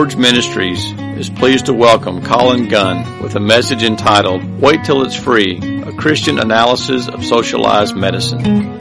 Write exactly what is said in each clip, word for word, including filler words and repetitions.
Forge Ministries is pleased to welcome Colin Gunn with a message entitled, Wait Till It's Free, a Christian Analysis of Socialized Medicine.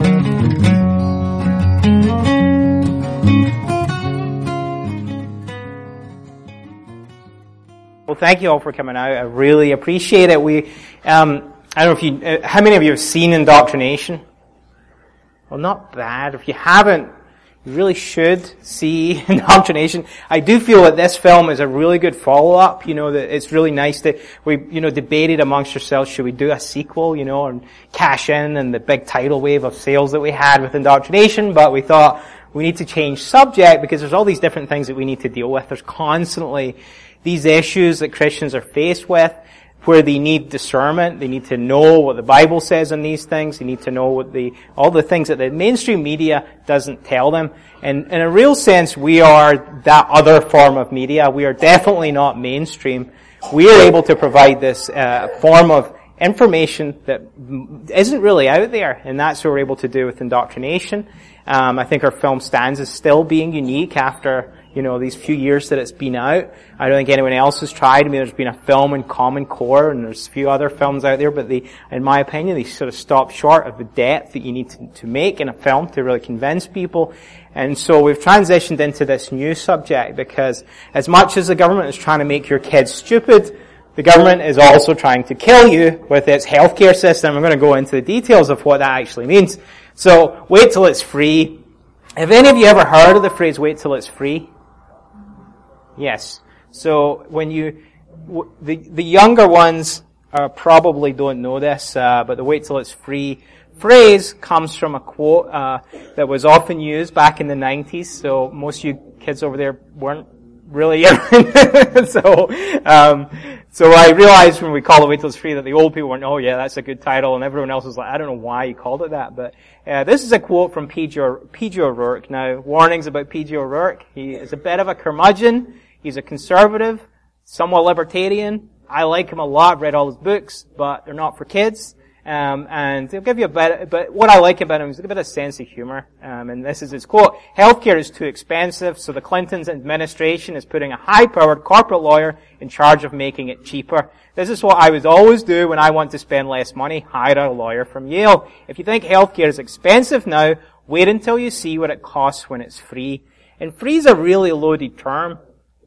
Well, thank you all for coming out. I really appreciate it. We, um, I don't know if you, uh, how many of you have seen Indoctrination? Well, not bad. If you haven't, you really should see Indoctrination. I do feel that this film is a really good follow-up. You know, that it's really nice that we, you know, debated amongst ourselves, should we do a sequel, you know, and cash in and the big tidal wave of sales that we had with Indoctrination, but we thought we need to change subject because there's all these different things that we need to deal with. There's constantly these issues that Christians are faced with where they need discernment. They need to know what the Bible says on these things. They need to know what the, all the things that the mainstream media doesn't tell them. And in a real sense, we are that other form of media. We are definitely not mainstream. We are able to provide this uh, form of information that isn't really out there, and that's what we're able to do with Indoctrination. Um, I think our film stands as still being unique after, you know, these few years that it's been out. I don't think anyone else has tried. I mean, there's been a film in Common Core, and there's a few other films out there, but they, in my opinion, they sort of stop short of the depth that you need to, to make in a film to really convince people. And so we've transitioned into this new subject because as much as the government is trying to make your kids stupid, the government is also trying to kill you with its healthcare system. I'm going to go into the details of what that actually means. So, wait till it's free. Have any of you ever heard of the phrase, wait till it's free? Yes. So, when you, the, the younger ones uh, probably don't know this, uh, but the wait till it's free phrase comes from a quote uh, that was often used back in the nineties. So, most of you kids over there weren't really so, um, so I realized when we called it Wait Till It's Free that the old people went, oh yeah, that's a good title, and everyone else was like, I don't know why you called it that, but, uh, this is a quote from P J O'Rourke. Now, warnings about P J O'Rourke. He is a bit of a curmudgeon. He's a conservative, somewhat libertarian. I like him a lot. I've read all his books, but they're not for kids. Um, and he'll give you a bit, but what I like about him is a bit of sense of humor. Um, and this is his quote: "Healthcare is too expensive, so the Clintons administration is putting a high-powered corporate lawyer in charge of making it cheaper. This is what I would always do when I want to spend less money: hire a lawyer from Yale. If you think healthcare is expensive now, wait until you see what it costs when it's free." And free is a really loaded term.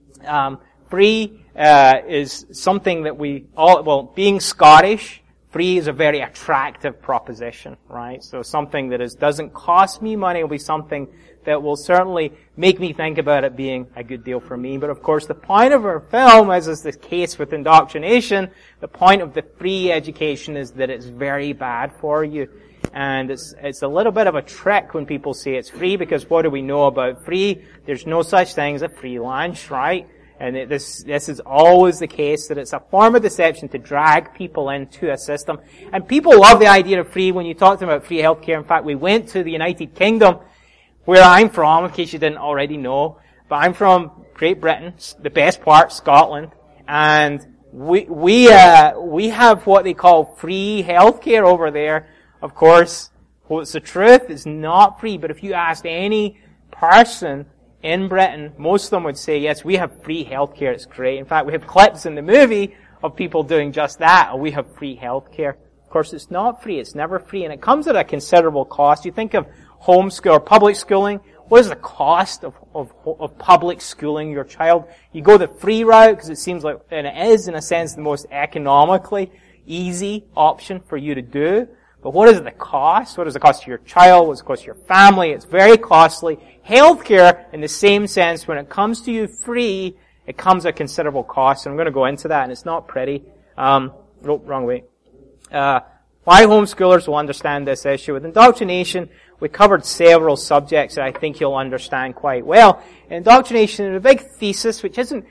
Um, free uh, is something that we all, well, being Scottish, free is a very attractive proposition, right? So something that is, doesn't cost me money will be something that will certainly make me think about it being a good deal for me. But of course, the point of our film, as is the case with Indoctrination, the point of the free education is that it's very bad for you. And it's, it's a little bit of a trick when people say it's free, because what do we know about free? There's no such thing as a free lunch, right? And it, this, this is always the case, that it's a form of deception to drag people into a system. And people love the idea of free when you talk to them about free healthcare. In fact, we went to the United Kingdom, where I'm from, in case you didn't already know. But I'm from Great Britain, the best part, Scotland. And we, we, uh, we have what they call free healthcare over there. Of course, what's the truth? It's not free. But if you asked any person in Britain, most of them would say, yes, we have free healthcare, it's great. In fact, we have clips in the movie of people doing just that, or we have free healthcare. Of course, it's not free, it's never free, and it comes at a considerable cost. You think of homeschool or public schooling, what is the cost of, of, of public schooling your child? You go the free route, because it seems like, and it is in a sense the most economically easy option for you to do. But what is the cost? What is the cost to your child? What's the cost to your family? It's very costly. Healthcare, in the same sense, when it comes to you free, it comes at considerable cost. And I'm going to go into that, and it's not pretty. Um, oh, wrong way. Uh, why homeschoolers will understand this issue. With Indoctrination, we covered several subjects that I think you'll understand quite well. Indoctrination is a big thesis, which isn't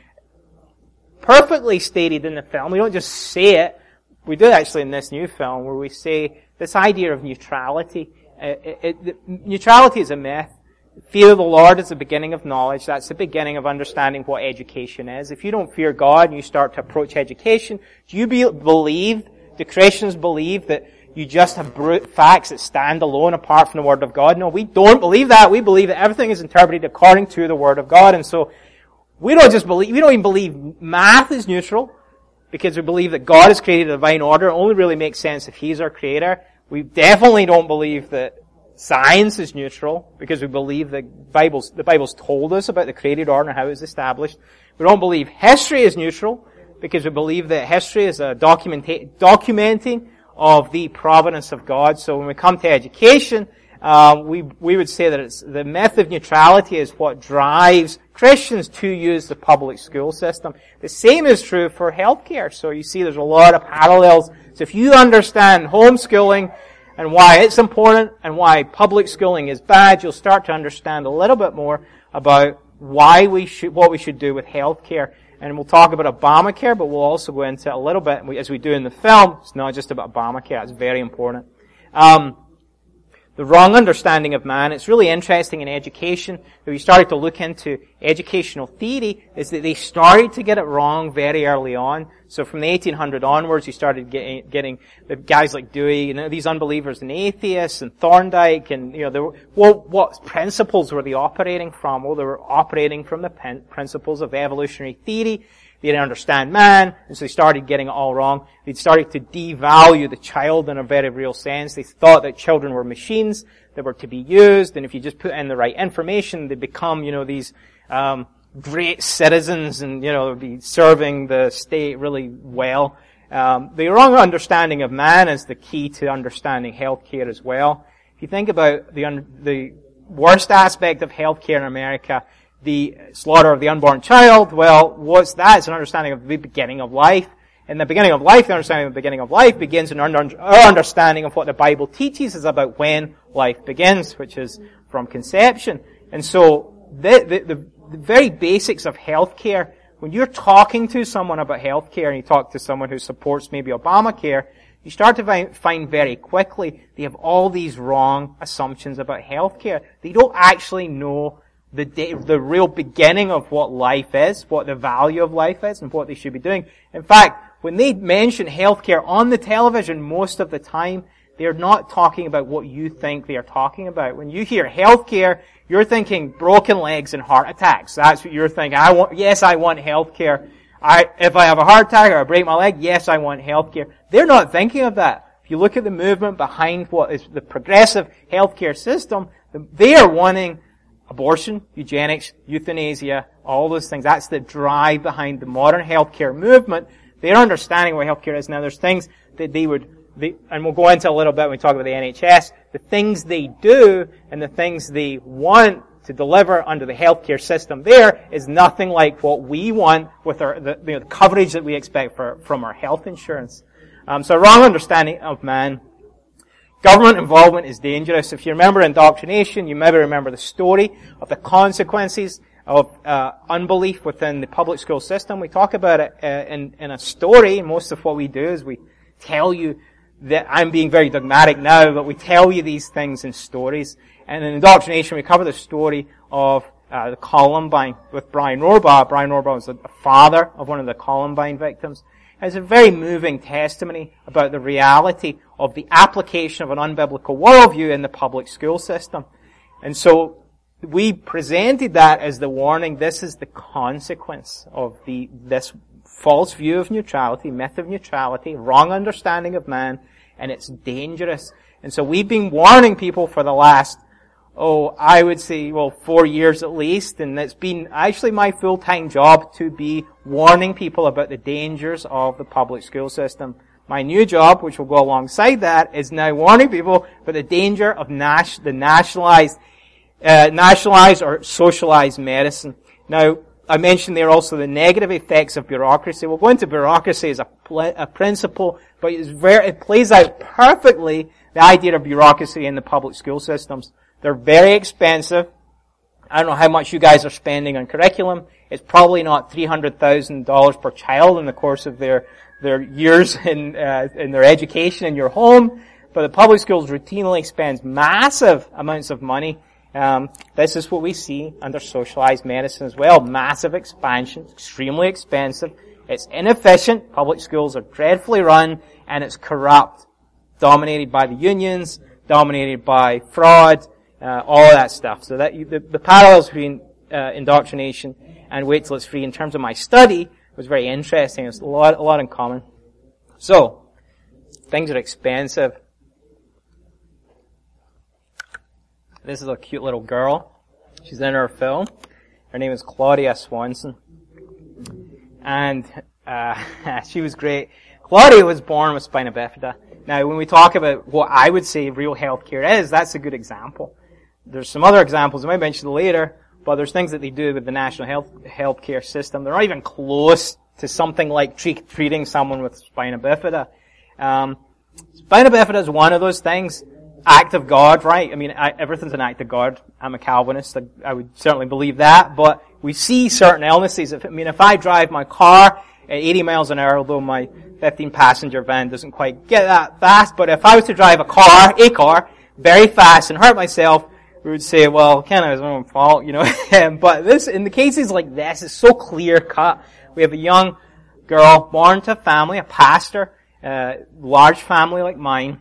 perfectly stated in the film. We don't just say it. We do actually in this new film, where we say this idea of neutrality. Uh, it, it, neutrality is a myth. Fear of the Lord is the beginning of knowledge. That's the beginning of understanding what education is. If you don't fear God and you start to approach education, do you be, believe, do Christians believe that you just have brute facts that stand alone apart from the Word of God? No, we don't believe that. We believe that everything is interpreted according to the Word of God. And so We don't just believe, we don't even believe math is neutral, because we believe that God has created a divine order. It only really makes sense if He's our creator. We definitely don't believe that science is neutral, because we believe that Bible's, the Bible's told us about the created order and how it's established. We don't believe history is neutral, because we believe that history is a documenta- documenting of the providence of God. So when we come to education, uh, we we would say that it's the myth of neutrality is what drives Christians to use the public school system. The same is true for healthcare. So you see there's a lot of parallels. So if you understand homeschooling and why it's important and why public schooling is bad, you'll start to understand a little bit more about why we should, what we should do with healthcare. And we'll talk about Obamacare, but we'll also go into it a little bit, as we do in the film. It's not just about Obamacare. It's very important. Um, the wrong understanding of man. It's really interesting in education. If you started to look into educational theory, is that they started to get it wrong very early on. So from the eighteen hundred onwards, you started getting, getting the guys like Dewey, you know, these unbelievers and atheists, and Thorndike, and, you know, they were, well, what principles were they operating from? Well, they were operating from the pen, principles of evolutionary theory. They didn't understand man, and so they started getting it all wrong. They started to devalue the child in a very real sense. They thought that children were machines that were to be used, and if you just put in the right information, they become, you know, these um great citizens, and, you know, they'll be serving the state really well. Um, the wrong understanding of man is the key to understanding healthcare as well. If you think about the un- the worst aspect of healthcare in America, the slaughter of the unborn child, well, what's that? It's an understanding of the beginning of life. In the beginning of life, the understanding of the beginning of life begins in our understanding of what the Bible teaches is about when life begins, which is from conception. And so, the, the, the, the very basics of healthcare, when you're talking to someone about healthcare and you talk to someone who supports maybe Obamacare, you start to find, find very quickly they have all these wrong assumptions about healthcare. They don't actually know the day, the real beginning of what life is, what the value of life is, and what they should be doing. In fact, when they mention healthcare on the television most of the time, they're not talking about what you think they are talking about. When you hear healthcare, you're thinking broken legs and heart attacks. That's what you're thinking. I want, yes, I want healthcare. I, if I have a heart attack or I break my leg, yes, I want healthcare. They're not thinking of that. If you look at the movement behind what is the progressive healthcare system, they are wanting abortion, eugenics, euthanasia, all those things. That's the drive behind the modern healthcare movement. They're understanding what healthcare is. Now, there's things that they would, they, and we'll go into a little bit when we talk about the N H S, the things they do and the things they want to deliver under the healthcare system there is nothing like what we want with our, the, you know, the coverage that we expect for, from our health insurance. Um, so a wrong understanding of man. Government involvement is dangerous. If you remember indoctrination, you maybe remember the story of the consequences of uh, unbelief within the public school system. We talk about it uh, in, in a story. Most of what we do is we tell you that I'm being very dogmatic now, but we tell you these things in stories. And in indoctrination, we cover the story of uh, the Columbine with Brian Rohrbaugh. Brian Rohrbaugh was the father of one of the Columbine victims. It's a very moving testimony about the reality of the application of an unbiblical worldview in the public school system. And so we presented that as the warning. This is the consequence of the this false view of neutrality, myth of neutrality, wrong understanding of man, and it's dangerous. And so we've been warning people for the last, oh, I would say, well, four years at least, and it's been actually my full-time job to be warning people about the dangers of the public school system. My new job, which will go alongside that, is now warning people about the danger of nas- the nationalized, uh, nationalized or socialized medicine. Now, I mentioned there also the negative effects of bureaucracy. We'll go into bureaucracy as a, pl- a principle, but it's very, it plays out perfectly the idea of bureaucracy in the public school systems. They're very expensive. I don't know how much you guys are spending on curriculum. It's probably not three hundred thousand dollars per child in the course of their their years in uh, in their education in your home. But the public schools routinely spends massive amounts of money. Um, this is what we see under socialized medicine as well. Massive expansion, extremely expensive. It's inefficient. Public schools are dreadfully run, and it's corrupt, dominated by the unions, dominated by fraud. Uh, all of that stuff. So that you, the, the parallels between uh, indoctrination and Wait Till It's Free in terms of my study was very interesting. There's a lot, a lot in common. So, things are expensive. This is a cute little girl. She's in her film. Her name is Claudia Swanson. And uh she was great. Claudia was born with spina bifida. Now, when we talk about what I would say real healthcare is, that's a good example. There's some other examples I might mention later, but there's things that they do with the national health healthcare system. They're not even close to something like treat, treating someone with spina bifida. Um, spina bifida is one of those things. Act of God, right? I mean, I, everything's an act of God. I'm a Calvinist. I, I would certainly believe that. But we see certain illnesses. If, I mean, if I drive my car at eighty miles an hour, although my fifteen passenger van doesn't quite get that fast, but if I was to drive a car, a car, very fast and hurt myself, we would say, well, kind of his own fault, you know. But this, in the cases like this, it's so clear cut. We have a young girl born to a family, a pastor, a large family like mine,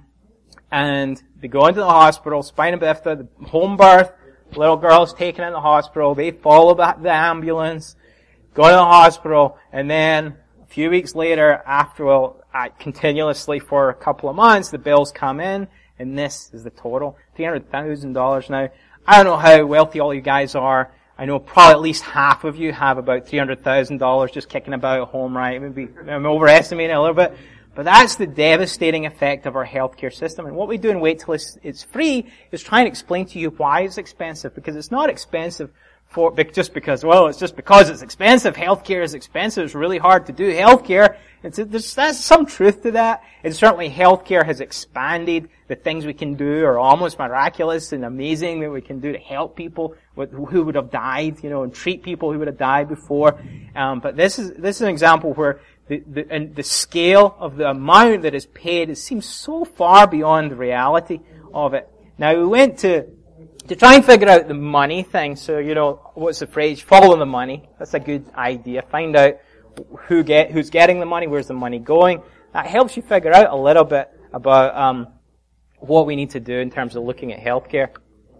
and they go into the hospital, spina bifida, the home birth, little girl's taken in the hospital, they follow the, the ambulance, go to the hospital, and then a few weeks later, after, well, uh, continuously for a couple of months, the bills come in, and this is the total, three hundred thousand dollars now. I don't know how wealthy all you guys are. I know probably at least half of you have about three hundred thousand dollars just kicking about at home, right? Maybe I'm overestimating it a little bit. But that's the devastating effect of our healthcare system. And what we do in Wait Till It's, it's Free is try and explain to you why it's expensive. Because it's not expensive for, just because, well, it's just because it's expensive. Healthcare is expensive. It's really hard to do healthcare. It's, there's, there's some truth to that. And certainly healthcare has expanded. The things we can do are almost miraculous and amazing that we can do to help people with, who would have died, you know, and treat people who would have died before. Um, but this is, this is an example where The, the, and the scale of the amount that is paid, it seems so far beyond the reality of it. Now, we went to, to try and figure out the money thing. So, you know, what's the phrase? Follow the money. That's a good idea. Find out who get, who's getting the money, where's the money going. That helps you figure out a little bit about, um, what we need to do in terms of looking at healthcare.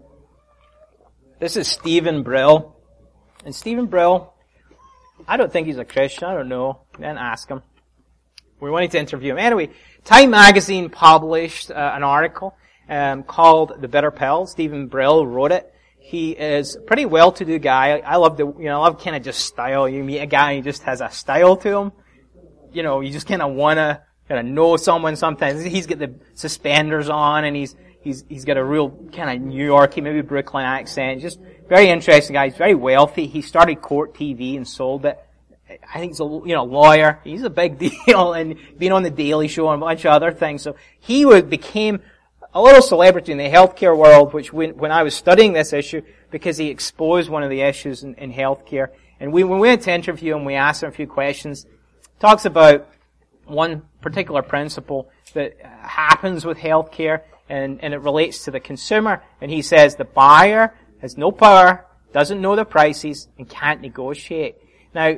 This is Stephen Brill. And Stephen Brill, I don't think he's a Christian. I don't know. Then ask him. We wanted to interview him. Anyway, Time Magazine published uh, an article um, called The Bitter Pill. Stephen Brill wrote it. He is a pretty well-to-do guy. I love the, you know, I love kind of just style. You meet a guy who just has a style to him. You know, you just kind of want to kind of know someone sometimes. He's got the suspenders on and he's He's, he's got a real kind of New Yorkie, maybe Brooklyn accent. Just very interesting guy. He's very wealthy. He started Court T V and sold it. I think he's a, you know, lawyer. He's a big deal and been on the Daily Show and a bunch of other things. So he would, became a little celebrity in the healthcare world, which when, when I was studying this issue, because he exposed one of the issues in, in healthcare. And we, when we went to interview him, we asked him a few questions. He talks about one particular principle that happens with healthcare. And, and it relates to the consumer. And he says the buyer has no power, doesn't know the prices, and can't negotiate. Now,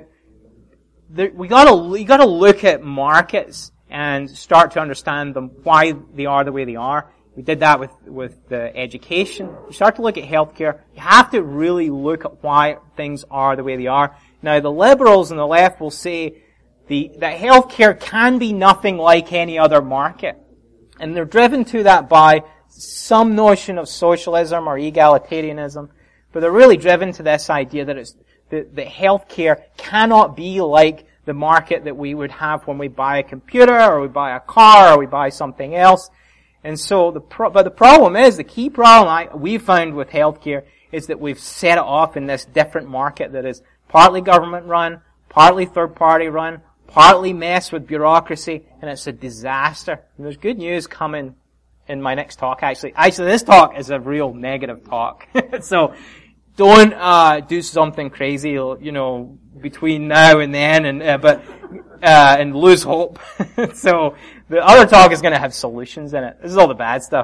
there, we gotta, we gotta look at markets and start to understand them, why they are the way they are. We did that with, with the education. You start to look at healthcare, you have to really look at why things are the way they are. Now, the liberals and the left will say the, that healthcare can be nothing like any other market. And they're driven to that by some notion of socialism or egalitarianism. But they're really driven to this idea that it's, that, that healthcare cannot be like the market that we would have when we buy a computer or we buy a car or we buy something else. And so the pro- but the problem is, the key problem I, we found with healthcare is that we've set it off in this different market that is partly government run, partly third party run, partly mess with bureaucracy, and it's a disaster. And there's good news coming in my next talk, actually. Actually, this talk is a real negative talk. So, don't, uh, do something crazy, you know, between now and then, and, uh, but, uh, and lose hope. So, the other talk is gonna have solutions in it. This is all the bad stuff.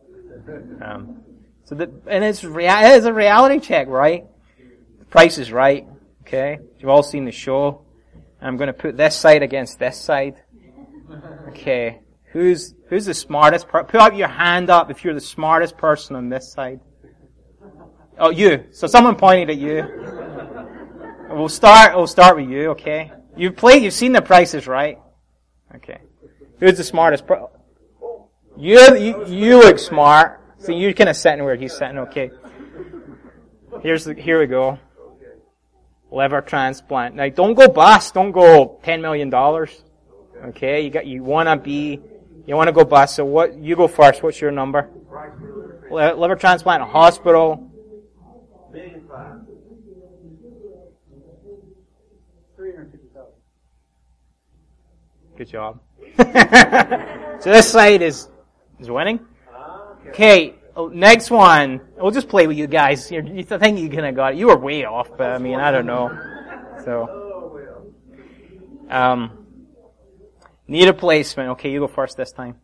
Um, so the, and it's rea- it's a reality check, right? The price is right, okay? You've all seen the show. I'm going to put this side against this side. Okay. Who's, who's the smartest per- put up your hand up if you're the smartest person on this side. Oh, you. So someone pointed at you. We'll start, we'll start with you, okay? You've played, you've seen The Price is Right. Okay. Who's the smartest? Pro- you, you, you look smart. So you're kind of sitting where he's sitting, okay. Here's the, here we go. Liver transplant. Now don't go bust, don't go ten million dollars. Okay, you got, you wanna be, you wanna go bust, so what, you go first, what's your number? Liver transplant in a hospital. Good job. So this side is, is winning. Okay, next one. We'll just play with you guys. You're, you think you kind of got it. You were way off, but I mean, I don't know. So, um, need a placement. Okay, you go first this time.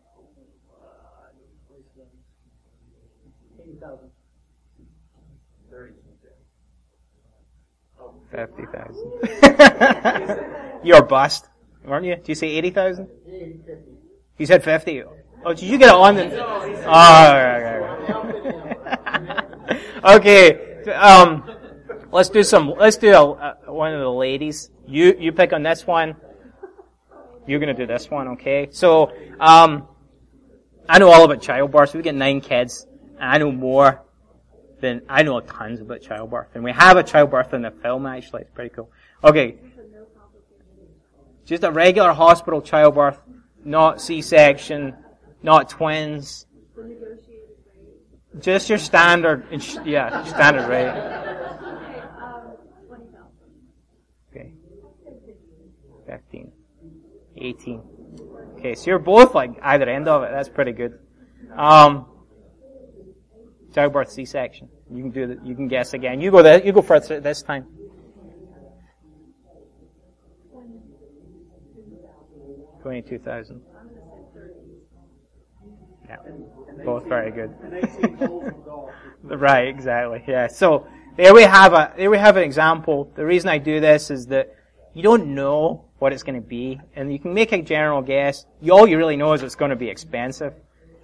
Fifty thousand. You're bust, weren't you? Did you say eighty thousand? You said fifty. Oh, did you get it on the? Oh, right, right, right. Okay. Um, let's do some. Let's do a, uh, one of the ladies. You you pick on this one. You're gonna do this one, okay? So, um, I know all about childbirth. We get nine kids. And I know more than I know tons about childbirth, and we have a childbirth in the film. Actually, it's pretty cool. Okay. Just a regular hospital childbirth, not C-section, not twins. Just your standard, yeah, standard rate. Okay. fifteen. eighteen. Okay, so you're both like either end of it. That's pretty good. Um, childbirth C-section. You can do that. You can guess again. You go there. You go first this time. Twenty-two thousand. Yeah, both very good. Right, exactly. Yeah. So there we have a there we have an example. The reason I do this is that you don't know what it's going to be, and you can make a general guess. You, all you really know is it's going to be expensive,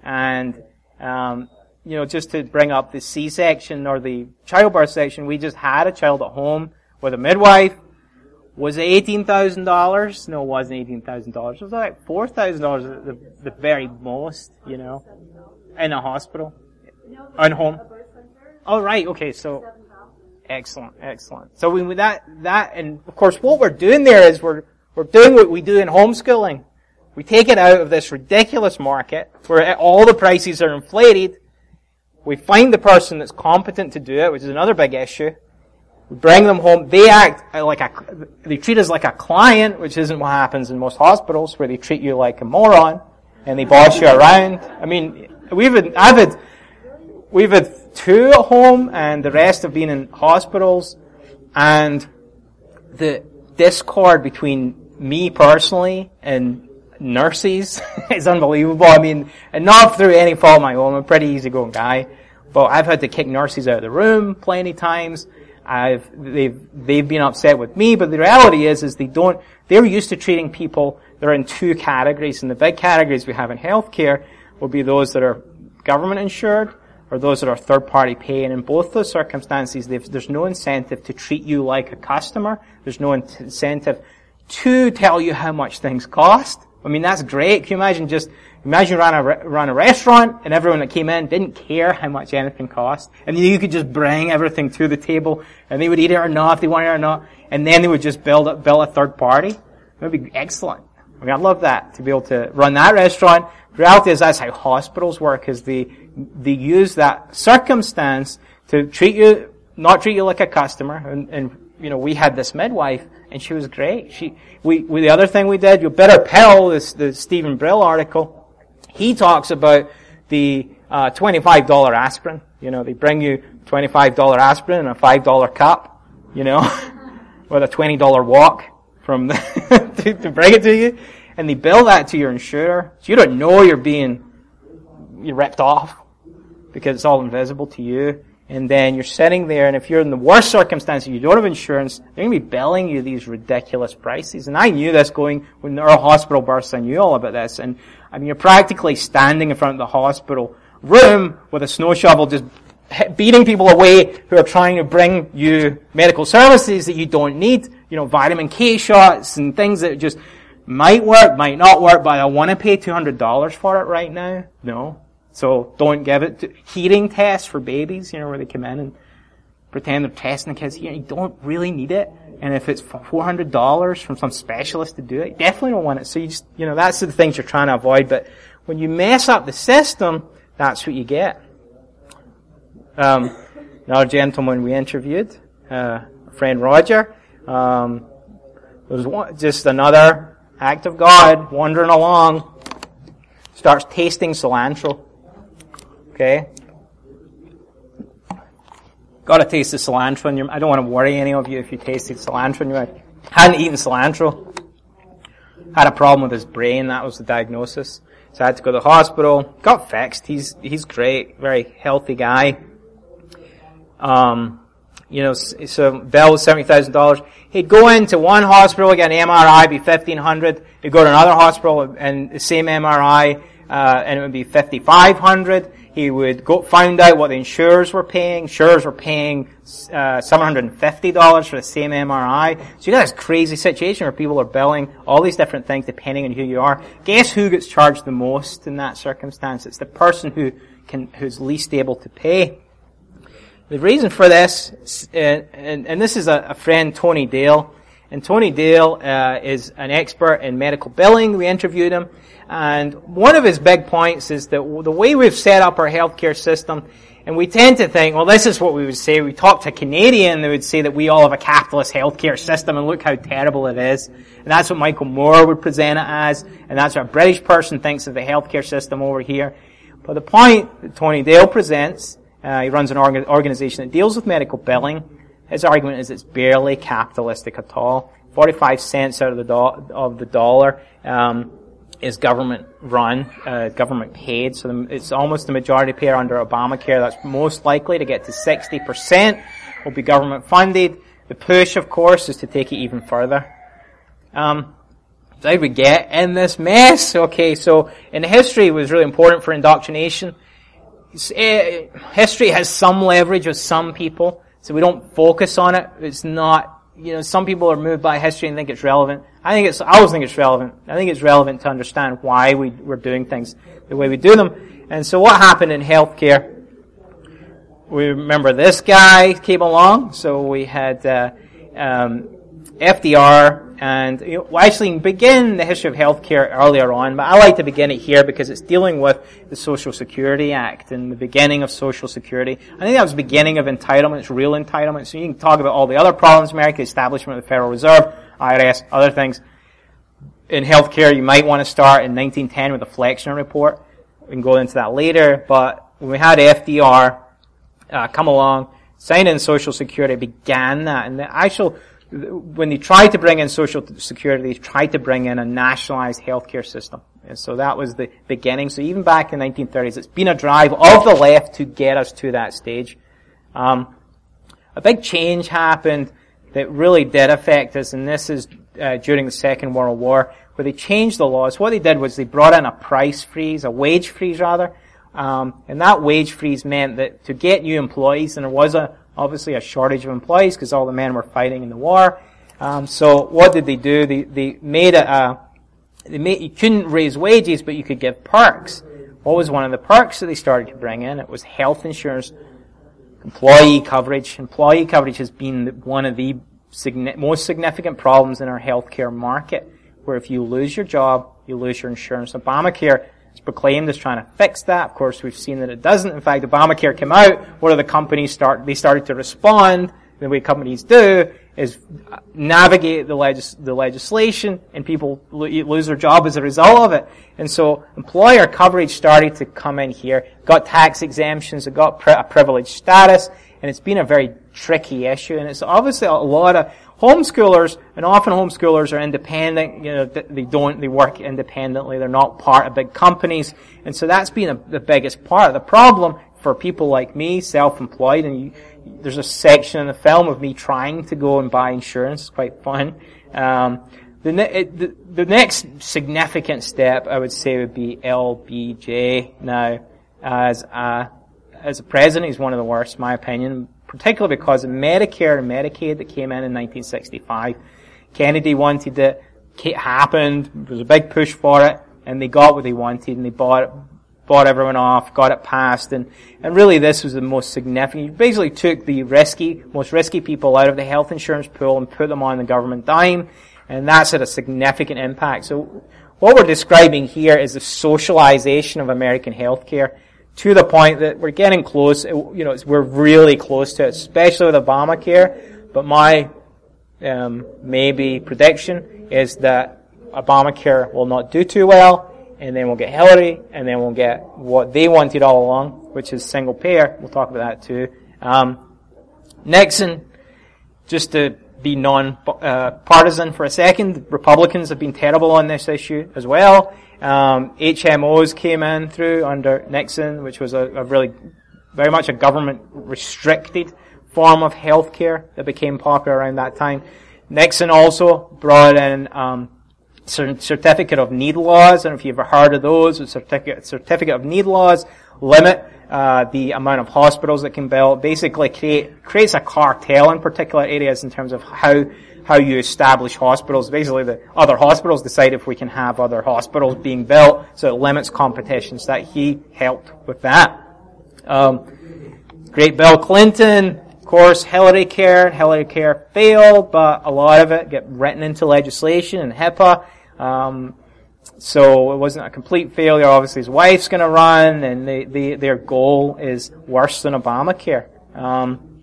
and um, you know, just to bring up the C-section or the childbirth section, we just had a child at home with a midwife. Was it eighteen thousand dollars? No, it wasn't eighteen thousand dollars. It was like four thousand dollars at the, the very most, you know, in a hospital. On home. Oh, right, okay, so, excellent, excellent. So we, with that, that, and of course what we're doing there is we're, we're doing what we do in homeschooling. We take it out of this ridiculous market where all the prices are inflated. We find the person that's competent to do it, which is another big issue. We bring them home. They act like a, they treat us like a client, which isn't what happens in most hospitals, where they treat you like a moron and they boss you around. I mean, we've had, I've had, we've had two at home, and the rest have been in hospitals. And the discord between me personally and nurses is unbelievable. I mean, and not through any fault of my own. I'm a pretty easygoing guy, but I've had to kick nurses out of the room plenty times. I've, they've, they've been upset with me, but the reality is, is they don't, they're used to treating people, they're in two categories, and the big categories we have in healthcare will be those that are government insured, or those that are third party pay, and in both those circumstances, there's no incentive to treat you like a customer, there's no incentive to tell you how much things cost. I mean, that's great. Can you imagine just, imagine you ran a, ran a restaurant and everyone that came in didn't care how much anything cost. And you could just bring everything to the table and they would eat it or not, if they wanted it or not. And then they would just build a, build a third party. That would be excellent. I mean, I'd love that, to be able to run that restaurant. The reality is that's how hospitals work, is they, they use that circumstance to treat you, not treat you like a customer. And, and you know, we had this midwife, and she was great. She, we, we, the other thing we did, your Bitter Pill, this, the Stephen Brill article, he talks about the, uh, twenty-five dollar aspirin. You know, they bring you twenty-five dollar aspirin in a five dollar cup, you know, with a twenty dollar walk from the to, to bring it to you. And they bill that to your insurer. So you don't know you're being, you're ripped off because it's all invisible to you. And then you're sitting there, and if you're in the worst circumstances, you don't have insurance, they're going to be billing you these ridiculous prices. And I knew this going, when our hospital births, I knew all about this. And I mean, you're practically standing in front of the hospital room with a snow shovel just beating people away who are trying to bring you medical services that you don't need, you know, vitamin K shots and things that just might work, might not work, but I want to pay two hundred dollars for it right now. No. So don't give it to hearing tests for babies, you know, where they come in and pretend they're testing the kids' hearing. You don't really need it. And if it's four hundred dollars from some specialist to do it, you definitely don't want it. So you just, you know, that's the things you're trying to avoid. But when you mess up the system, that's what you get. Um, another gentleman we interviewed, uh, a friend Roger, um, there was one, just another act of God, wandering along, starts tasting cilantro. Okay? Got to taste the cilantro in your, I don't want to worry any of you if you tasted cilantro in your mouth. Hadn't eaten cilantro. Had a problem with his brain, that was the diagnosis. So I had to go to the hospital. Got fixed. He's, he's great, very healthy guy. Um, you know, so bill was seventy thousand dollars. He'd go into one hospital, get an M R I, be fifteen hundred dollars. He'd go to another hospital and the same M R I, uh, and it would be fifty-five hundred dollars. He would go, find out what the insurers were paying. Insurers were paying, uh, seven hundred fifty dollars for the same M R I. So you got this crazy situation where people are billing all these different things depending on who you are. Guess who gets charged the most in that circumstance? It's the person who can, who's least able to pay. The reason for this, uh, and, and this is a, a friend, Tony Dale, and Tony Dale uh, is an expert in medical billing. We interviewed him, and one of his big points is that the way we've set up our healthcare system, and we tend to think, well, this is what we would say. We talk to a Canadian, they would say that we all have a capitalist healthcare system, and look how terrible it is. And that's what Michael Moore would present it as, and that's what a British person thinks of the healthcare system over here. But the point that Tony Dale presents, Uh, he runs an organ- organization that deals with medical billing. His argument is it's barely capitalistic at all. forty-five cents out of the, do- of the dollar um, is government run, uh, government paid. So the, it's almost the majority payer under Obamacare. That's most likely to get to sixty percent will be government funded. The push, of course, is to take it even further. Um, so how did we get in this mess? Okay, so in history, it was really important for indoctrination. History has some leverage with some people, so we don't focus on it. It's not, you know, some people are moved by history and think it's relevant. I think it's, I always think it's relevant. I think it's relevant to understand why we, we're doing things the way we do them. And so what happened in healthcare? We remember this guy came along, so we had, uh, um, F D R, and you know, we actually begin the history of healthcare earlier on, but I like to begin it here because it's dealing with the Social Security Act and the beginning of Social Security. I think that was the beginning of entitlements, real entitlements. So you can talk about all the other problems in America, the establishment of the Federal Reserve, I R S, other things. In healthcare, you might want to start in nineteen ten with the Flexner Report. We can go into that later, but when we had F D R uh, come along, signed in Social Security, began that, and the actual when they tried to bring in Social Security, they tried to bring in a nationalized healthcare system. And so that was the beginning. So even back in the nineteen thirties, it's been a drive of the left to get us to that stage. Um, a big change happened that really did affect us, and this is uh, during the Second World War, where they changed the laws. What they did was they brought in a price freeze, a wage freeze rather, um, and that wage freeze meant that to get new employees, and there was a obviously a shortage of employees because all the men were fighting in the war. Um, so what did they do? They, they made a, uh, they made, you couldn't raise wages, but you could give perks. What was one of the perks that they started to bring in? It was health insurance, employee coverage. Employee coverage has been one of the signi- most significant problems in our healthcare market, where if you lose your job, you lose your insurance. Obamacare is proclaimed as trying to fix that. Of course, we've seen that it doesn't. In fact, Obamacare came out. What do the companies start? They started to respond. The way companies do is navigate the, legis- the legislation, and people lo- lose their job as a result of it. And so employer coverage started to come in here, got tax exemptions, it got pri- a privileged status, and it's been a very tricky issue. And it's obviously a lot of homeschoolers, and often homeschoolers are independent, you know, they don't, they work independently, they're not part of big companies, and so that's been a, the biggest part. The problem for people like me, self-employed, and you, there's a section in the film of me trying to go and buy insurance, it's quite fun. Um, the, ne- it, the, the next significant step, I would say, would be L B J now, as a, as a president, he's one of the worst, in my opinion, particularly because of Medicare and Medicaid that came in in nineteen sixty-five. Kennedy wanted it, it happened, there was a big push for it, and they got what they wanted, and they bought it, bought everyone off, got it passed, and, and really this was the most significant. You basically took the risky, most risky people out of the health insurance pool and put them on the government dime, and that's had a significant impact. So what we're describing here is the socialization of American healthcare to the point that we're getting close, you know, we're really close to it, especially with Obamacare, but my um, maybe prediction is that Obamacare will not do too well, and then we'll get Hillary, and then we'll get what they wanted all along, which is single payer. We'll talk about that too. Um, Nixon, just to be non-partisan uh, for a second, Republicans have been terrible on this issue as well. Um, H M Os came in through under Nixon, which was a, a really, very much a government-restricted form of healthcare that became popular around that time. Nixon also brought in um, certificate of need laws. I don't know if you've ever heard of those. Certificate, certificate of need laws limit uh, the amount of hospitals that can build. Basically, create creates a cartel in particular areas in terms of how how you establish hospitals. Basically, the other hospitals decide if we can have other hospitals being built, so it limits competition. So that he helped with that. Um, great Bill Clinton. Of course, Hillary Care. Hillary Care failed, but a lot of it got written into legislation and HIPAA. Um, so it wasn't a complete failure. Obviously, his wife's going to run, and they, they, their goal is worse than Obamacare. Um,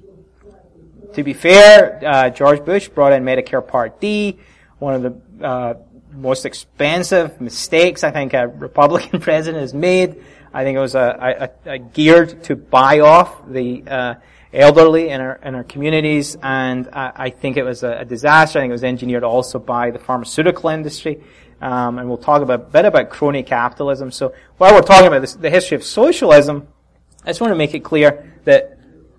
to be fair, uh, George Bush brought in Medicare Part D, one of the uh, most expensive mistakes I think a Republican president has made. I think it was a, a, a geared to buy off the uh, elderly in our in our communities, and I, I think it was a, a disaster. I think it was engineered also by the pharmaceutical industry, um, and we'll talk about, a bit about crony capitalism. So while we're talking about this, the history of socialism, I just want to make it clear that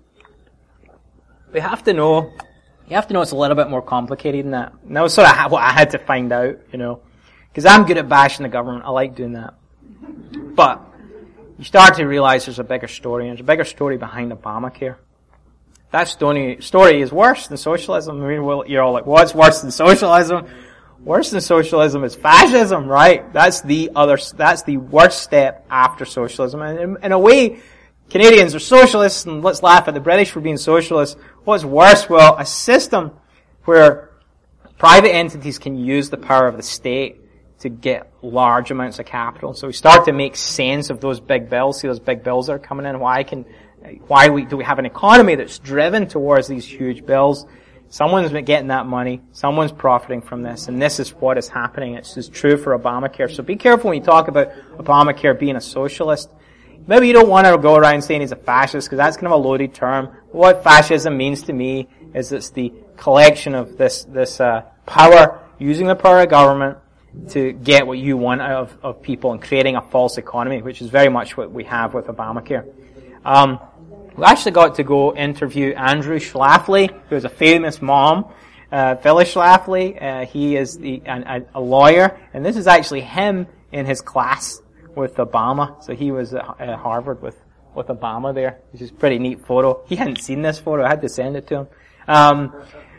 we have to know, you have to know it's a little bit more complicated than that. And that was sort of what I had to find out, you know, because I'm good at bashing the government. I like doing that, but you start to realize there's a bigger story, and there's a bigger story behind Obamacare. That story, story is worse than socialism. I mean, well, you're all like, what's worse than socialism? Worse than socialism is fascism, right? That's the other, that's the worst step after socialism. And in, in a way, Canadians are socialists, and let's laugh at the British for being socialists. What's worse? Well, a system where private entities can use the power of the state to get large amounts of capital. So we start to make sense of those big bills, see those big bills that are coming in. Why can, why we, do we have an economy that's driven towards these huge bills? Someone's getting that money. Someone's profiting from this. And this is what is happening. It's just true for Obamacare. So be careful when you talk about Obamacare being a socialist. Maybe you don't want to go around saying he's a fascist, because that's kind of a loaded term. What fascism means to me is it's the collection of this, this, uh, power, using the power of government to get what you want out of, of people and creating a false economy, which is very much what we have with Obamacare. Um, we actually got to go interview Andrew Schlafly, who is a famous mom, uh, Phyllis Schlafly. Uh, he is the, a, a lawyer, and this is actually him in his class with Obama. So he was at, at Harvard with, with Obama there, which is a pretty neat photo. He hadn't seen this photo. I had to send it to him. Um,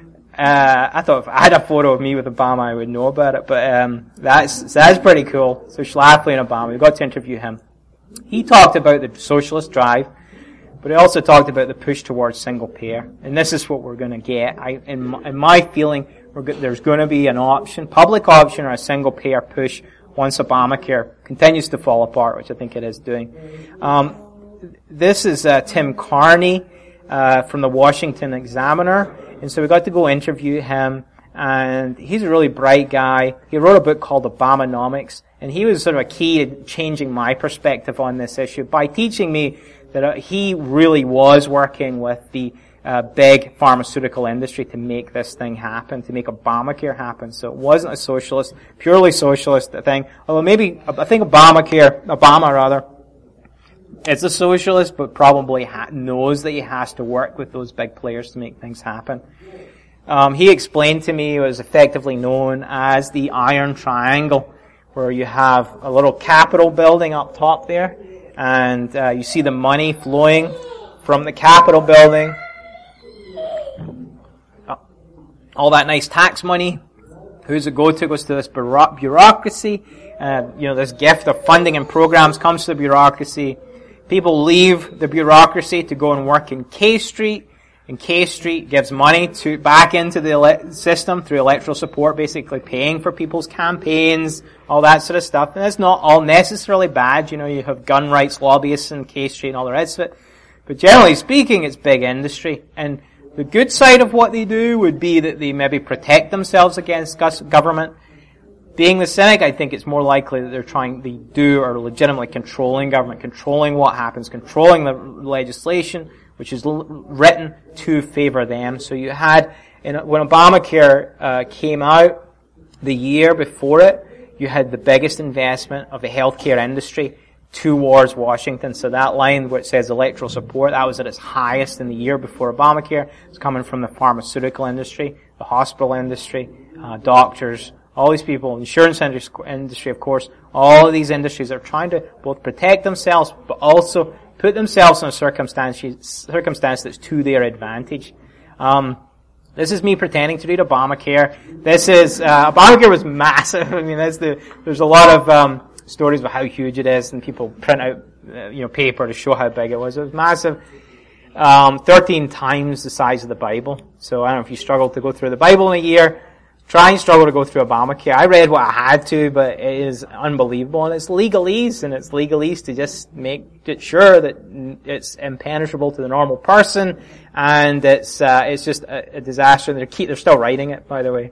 Uh, I thought if I had a photo of me with Obama, I would know about it, but um, that's so that's pretty cool. So Schlafly and Obama, we got to interview him. He talked about the socialist drive, but he also talked about the push towards single payer, and this is what we're going to get. I, in, my, in my feeling, we're go- there's going to be an option, public option, or a single payer push once Obamacare continues to fall apart, which I think it is doing. Um, this is uh, Tim Carney uh, from the Washington Examiner. And so we got to go interview him, and he's a really bright guy. He wrote a book called Obamonomics, and he was sort of a key to changing my perspective on this issue by teaching me that he really was working with the uh, big pharmaceutical industry to make this thing happen, to make Obamacare happen. So it wasn't a socialist, purely socialist thing. Although maybe, I think Obamacare, Obama rather, it's a socialist, but probably ha- knows that he has to work with those big players to make things happen. Um, he explained to me it was effectively known as the Iron Triangle, where you have a little Capitol building up top there, And uh, you see the money flowing from the Capitol building. All that nice tax money. Who's it go to? It goes to this bureaucracy. Uh, you know, this gift of funding and programs comes to the bureaucracy. People leave the bureaucracy to go and work in K Street. And K Street gives money to back into the ele- system through electoral support, basically paying for people's campaigns, all that sort of stuff. And it's not all necessarily bad. You know, you have gun rights lobbyists in K Street and all the rest of it. But generally speaking, it's big industry. And the good side of what they do would be that they maybe protect themselves against government. Being the cynic, I think it's more likely that they're trying, they do, are legitimately controlling government, controlling what happens, controlling the legislation, which is l- written to favor them. So you had, in, when Obamacare uh, came out, the year before it, you had the biggest investment of the healthcare industry towards Washington. So that line where it says electoral support, that was at its highest in the year before Obamacare. It's coming from the pharmaceutical industry, the hospital industry, uh, doctors, all these people, insurance industry, of course. All of these industries are trying to both protect themselves, but also put themselves in a circumstance, circumstance that's to their advantage. Um, this is me pretending to read Obamacare. This is, uh, Obamacare was massive. I mean, there's the, there's a lot of, um, stories about how huge it is, and people print out, uh, you know, paper to show how big it was. It was massive. Um, thirteen times the size of the Bible. So I don't know if you struggle to go through the Bible in a year, try and struggle to go through Obamacare. I read what I had to, but it is unbelievable. And it's legalese, and it's legalese to just make it sure that it's impenetrable to the normal person, and it's, uh, it's just a, a disaster. They're, keep, they're still writing it, by the way.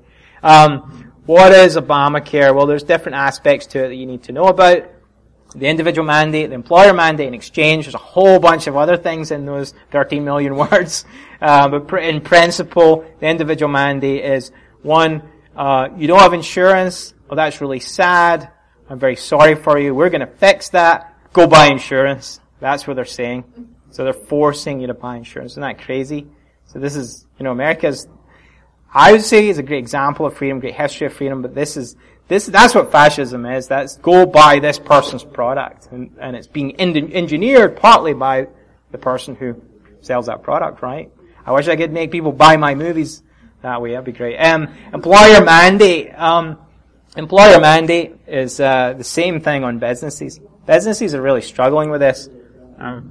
Um, what is Obamacare? Well, there's different aspects to it that you need to know about. The individual mandate, the employer mandate, and exchange. There's a whole bunch of other things in those thirteen million words. Uh, but in principle, the individual mandate is, one, uh, you don't have insurance. Oh, that's really sad. I'm very sorry for you. We're going to fix that. Go buy insurance. That's what they're saying. So they're forcing you to buy insurance. Isn't that crazy? So this is, you know, America's, I would say, is a great example of freedom, great history of freedom, but this is, this, that's what fascism is. That's go buy this person's product. And, and it's being in, engineered partly by the person who sells that product, right? I wish I could make people buy my movies that way. That'd be great. Um, employer mandate. Um, employer mandate is, uh, the same thing on businesses. Businesses are really struggling with this. Um,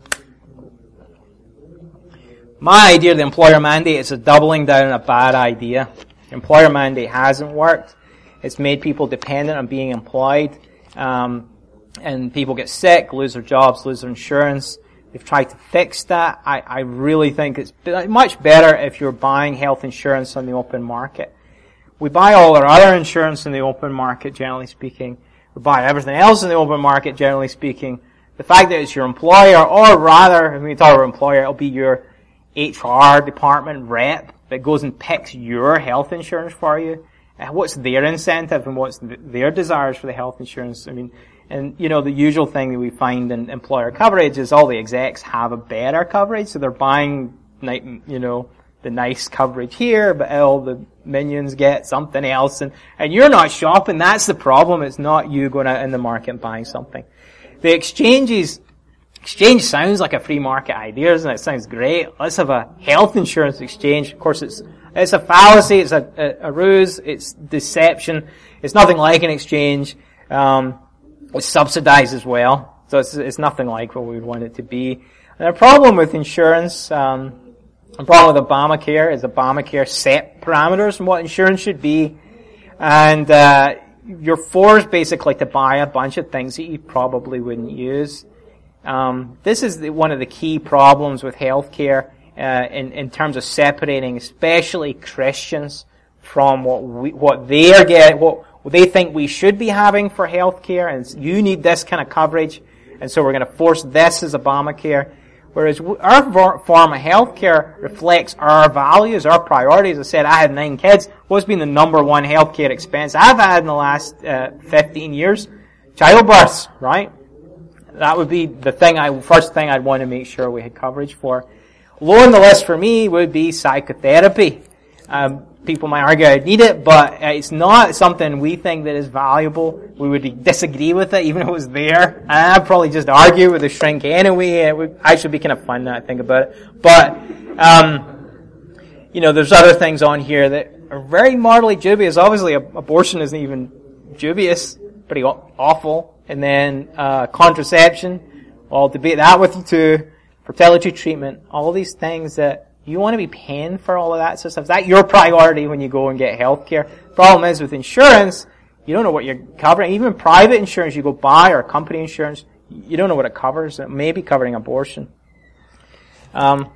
My idea of the employer mandate is a doubling down on a bad idea. The employer mandate hasn't worked. It's made people dependent on being employed, um, and people get sick, lose their jobs, lose their insurance. They've tried to fix that. I, I really think it's much better if you're buying health insurance on the open market. We buy all our other insurance in the open market, generally speaking. We buy everything else in the open market, generally speaking. The fact that it's your employer, or rather, when we talk about employer, it'll be your H R department rep that goes and picks your health insurance for you. Uh, what's their incentive and what's th- their desires for the health insurance? I mean, and you know, the usual thing that we find in employer coverage is all the execs have a better coverage, so they're buying, you know, the nice coverage here, but all the minions get something else, and, and you're not shopping. That's the problem. It's not you going out in the market and buying something. The exchanges, exchange sounds like a free market idea, doesn't it? It sounds great. Let's have a health insurance exchange. Of course, it's it's a fallacy. It's a, a, a ruse. It's deception. It's nothing like an exchange. Um, it's subsidized as well, so it's it's nothing like what we would want it to be. And the problem with insurance, um, the problem with Obamacare is Obamacare set parameters on what insurance should be, and uh, you're forced basically to buy a bunch of things that you probably wouldn't use. Um, this is the, one of the key problems with healthcare uh, in, in terms of separating, especially Christians, from what we, what they are getting, what they think we should be having for healthcare. And you need this kind of coverage, and so we're going to force this as Obamacare. Whereas our form of healthcare reflects our values, our priorities. As I said, I had nine kids. What's been the number one healthcare expense I've had in the last uh, fifteen years? Childbirths, right? That would be the thing I, first thing I'd want to make sure we had coverage for. Low on the list for me would be psychotherapy. Um, people might argue I need it, but it's not something we think that is valuable. We would disagree with it, even if it was there. And I'd probably just argue with the shrink anyway. It would actually be kind of fun now I think about it. But, um, you know, there's other things on here that are very morally dubious. Obviously, abortion isn't even dubious, pretty awful. And then, uh, contraception, I'll debate that with you too. Fertility treatment, all these things that you want to be paying for all of that sort of stuff. Is that your priority when you go and get health care? Problem is with insurance, you don't know what you're covering. Even private insurance you go buy or company insurance, you don't know what it covers. It may be covering abortion. Um,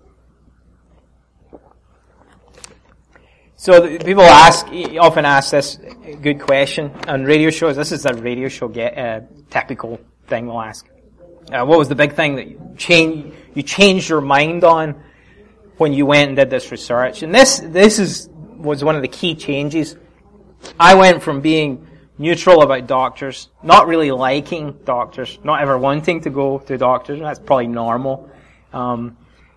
so the, people ask, often ask this good question on radio shows. This is a radio show get, uh, typical thing they'll ask. Uh, what was the big thing that you change, you changed your mind on when you went and did this research? And this, this is, was one of the key changes. I went from being neutral about doctors, not really liking doctors, not ever wanting to go to doctors, and that's probably normal, um,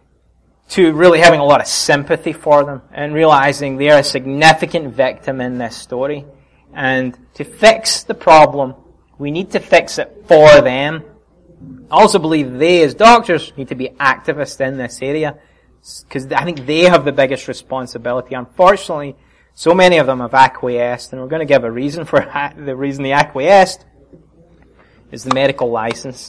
to really having a lot of sympathy for them and realizing they're a significant victim in this story. And to fix the problem, we need to fix it for them. I also believe they, as doctors, need to be activists in this area, because I think they have the biggest responsibility. Unfortunately, so many of them have acquiesced, and we're going to give a reason for the reason they acquiesced is the medical license.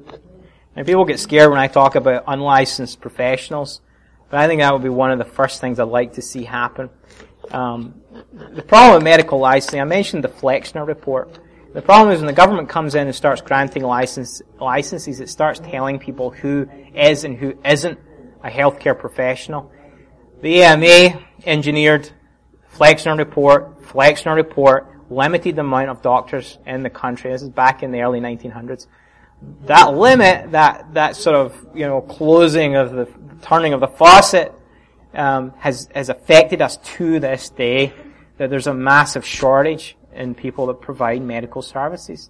And people get scared when I talk about unlicensed professionals, but I think that would be one of the first things I'd like to see happen. Um, the problem with medical licensing, I mentioned the Flexner report. The problem is when the government comes in and starts granting license, licenses, it starts telling people who is and who isn't a healthcare professional. The A M A engineered Flexner report. Flexner report limited the amount of doctors in the country. This is back in the early nineteen hundreds. That limit, that, that sort of, you know, closing of the, turning of the faucet, um, has, has affected us to this day, that there's a massive shortage in people that provide medical services.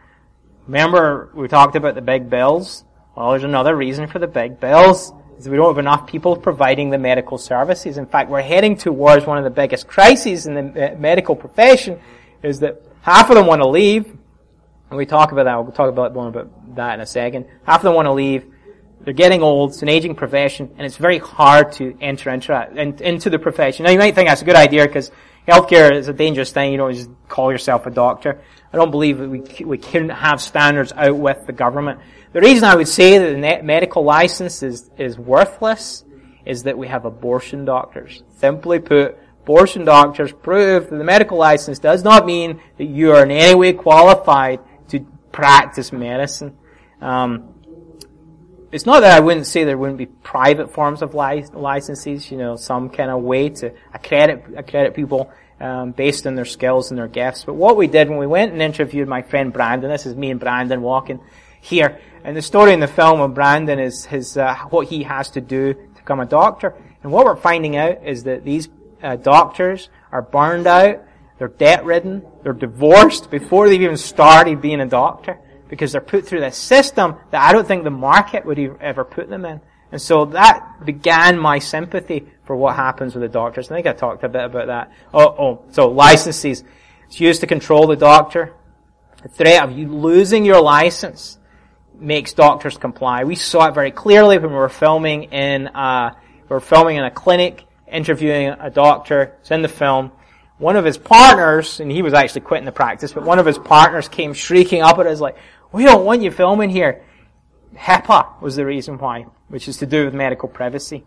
Remember, we talked about the big bills? Well, there's another reason for the big bills, is we don't have enough people providing the medical services. In fact, we're heading towards one of the biggest crises in the medical profession, is that half of them want to leave, and we talk about that, we'll talk about more about that in a second. Half of them want to leave, they're getting old, it's an aging profession, and it's very hard to enter into, into the profession. Now, you might think that's a good idea, because healthcare is a dangerous thing. You don't just call yourself a doctor. I don't believe that we we can have standards out with the government. The reason I would say that the medical license is, is worthless is that we have abortion doctors. Simply put, abortion doctors prove that the medical license does not mean that you are in any way qualified to practice medicine. Um, It's not that I wouldn't say there wouldn't be private forms of licenses, you know, some kind of way to accredit, accredit people, um, based on their skills and their gifts. But what we did when we went and interviewed my friend Brandon, this is me and Brandon walking here, and the story in the film of Brandon is his, uh, what he has to do to become a doctor. And what we're finding out is that these, uh, doctors are burned out, they're debt-ridden, they're divorced before they've even started being a doctor, because they're put through this system that I don't think the market would ever put them in. And so that began my sympathy for what happens with the doctors. I think I talked a bit about that. Oh, oh, so licenses. It's used to control the doctor. The threat of you losing your license makes doctors comply. We saw it very clearly when we were filming in, uh, we were filming in a clinic, interviewing a doctor. It's in the film. One of his partners, and he was actually quitting the practice, but one of his partners came shrieking up at us like, "We don't want you filming here." HIPAA was the reason why, which is to do with medical privacy.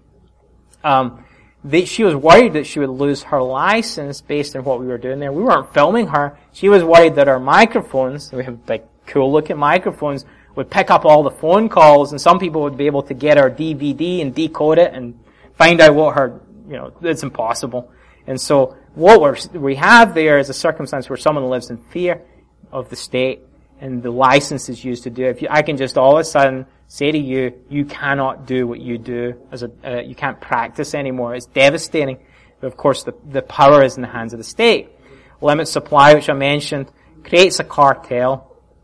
Um, they, she was worried that she would lose her license based on what we were doing there. We weren't filming her. She was worried that our microphones, we have big, cool-looking microphones, would pick up all the phone calls, and some people would be able to get our D V D and decode it and find out what her, you know, it's impossible. And so what we're, we have there is a circumstance where someone lives in fear of the state, and the license is used to do it. If you, I can just all of a sudden say to you, you cannot do what you do as a, uh, you can't practice anymore. It's devastating. But of course, the, the power is in the hands of the state. Limit supply, which I mentioned, creates a cartel.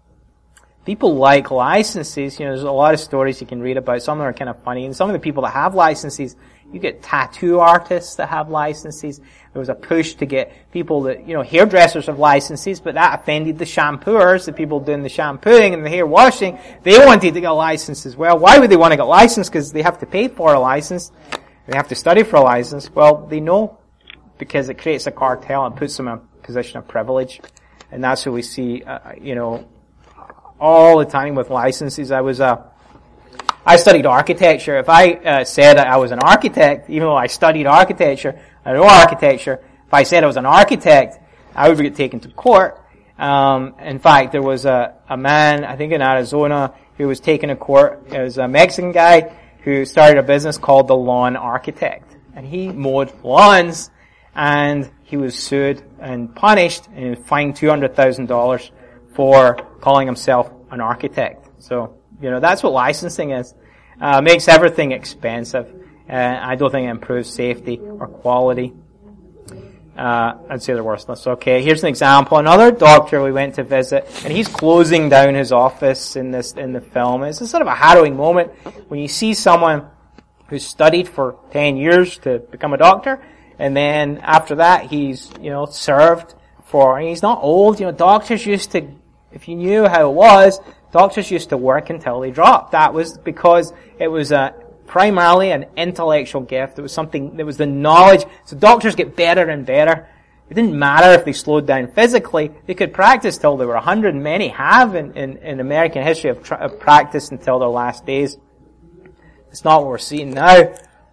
People like licenses. You know, there's a lot of stories you can read about. Some of them are kind of funny. And some of the people that have licenses You get tattoo artists that have licenses. There was a push to get people that, you know, hairdressers have licenses, but that offended the shampooers, the people doing the shampooing and the hair washing. They wanted to get a license as well. Why would they want to get a license? Because they have to pay for a license. They have to study for a license. Well, they know because it creates a cartel and puts them in a position of privilege. And that's what we see, uh, you know, all the time with licenses. I was, uh, I studied architecture. If I uh, said I was an architect, even though I studied architecture, I know architecture, if I said I was an architect, I would get taken to court. Um, in fact, there was a, a man, I think in Arizona, who was taken to court. It was a Mexican guy who started a business called the Lawn Architect. And he mowed lawns, and he was sued and punished and fined two hundred thousand dollars for calling himself an architect. So, you know, that's what licensing is. Uh, makes everything expensive. Uh, I don't think it improves safety or quality. Uh, I'd say they're worthless. Okay, here's an example. Another doctor we went to visit, and he's closing down his office in this, in the film. It's a sort of a harrowing moment when you see someone who's studied for ten years to become a doctor, and then after that he's, you know, served for, and he's not old, you know, doctors used to, if you knew how it was, doctors used to work until they dropped. That was because it was a, primarily an intellectual gift. It was something, it was the knowledge. So doctors get better and better. It didn't matter if they slowed down physically. They could practice till they were a hundred, and many have in, in, in American history have, tra- have practiced until their last days. It's not what we're seeing now.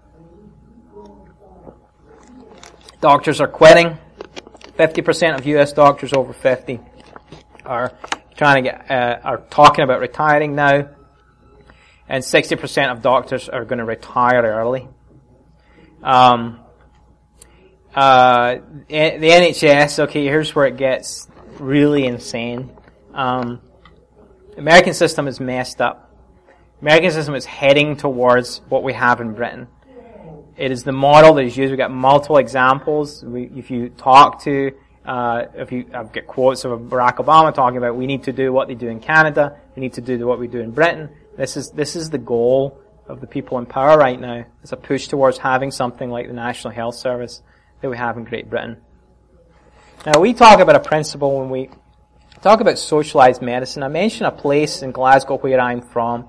Doctors are quitting. fifty percent of U S doctors over fifty are trying to get, uh, are talking about retiring now. And sixty percent of doctors are going to retire early. Um, uh, the N H S, okay, here's where it gets really insane. Um, the American system is messed up. The American system is heading towards what we have in Britain. It is the model that is used. We've got multiple examples. We, if you talk to, uh, if you, I've got quotes of Barack Obama talking about we need to do what they do in Canada. We need to do what we do in Britain. This is, this is the goal of the people in power right now. It's a push towards having something like the National Health Service that we have in Great Britain. Now, we talk about a principle when we talk about socialized medicine. I mentioned a place in Glasgow where I'm from,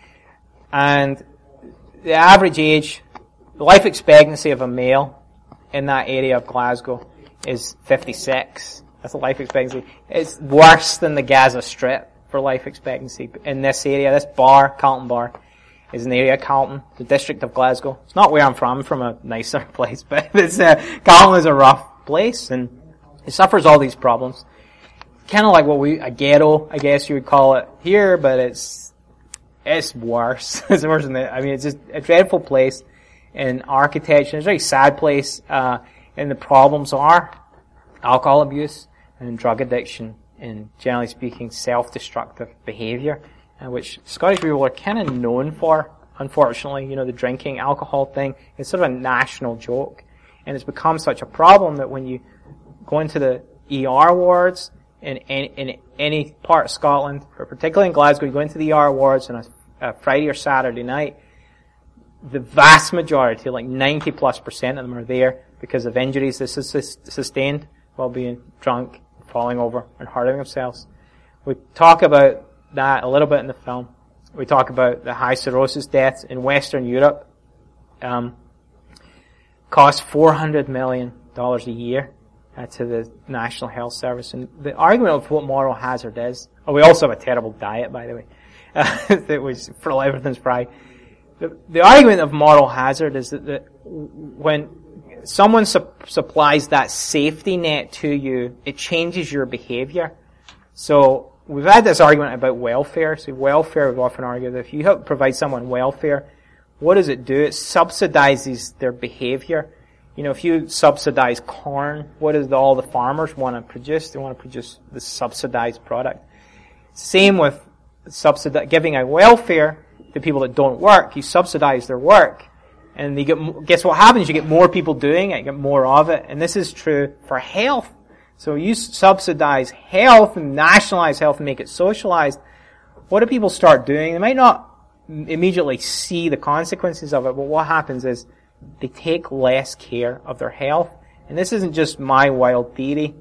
and the average age, the life expectancy of a male in that area of Glasgow is fifty-six. That's the life expectancy. It's worse than the Gaza Strip for life expectancy in this area. This bar, Carlton Bar, is an area of Carlton, the district of Glasgow. It's not where I'm from. I'm from a nicer place, but it's, uh, Carlton is a rough place, and it suffers all these problems. Kind of like what we, a ghetto, I guess you would call it here, but it's, it's worse. It's worse than that. I mean, it's just a dreadful place in architecture. It's a very sad place, uh, and the problems are alcohol abuse and drug addiction, and generally speaking, self-destructive behaviour, uh, which Scottish people are kind of known for, unfortunately. You know, the drinking, alcohol thing, it's sort of a national joke. And it's become such a problem that when you go into the E R wards in, in, in any part of Scotland, or particularly in Glasgow, you go into the E R wards on a, a Friday or Saturday night, the vast majority, like ninety plus percent of them are there because of injuries they sustained while being drunk, falling over and hurting themselves. We talk about that a little bit in the film. We talk about the high cirrhosis deaths in Western Europe. Um, cost four hundred million dollars a year uh, to the National Health Service. And the argument of what moral hazard is, oh, we also have a terrible diet, by the way, uh, that was, for everything's fried. The, the argument of moral hazard is that, that when someone su- supplies that safety net to you, it changes your behavior. So we've had this argument about welfare. So welfare, we've often argued that if you help provide someone welfare, what does it do? It subsidizes their behavior. You know, if you subsidize corn, what does all the farmers want to produce? They want to produce the subsidized product. Same with subsidi- giving out welfare to people that don't work. You subsidize their work. And you get, guess what happens? You get more people doing it, you get more of it. And this is true for health. So you subsidize health and nationalize health and make it socialized. What do people start doing? They might not immediately see the consequences of it, but what happens is they take less care of their health. And this isn't just my wild theory.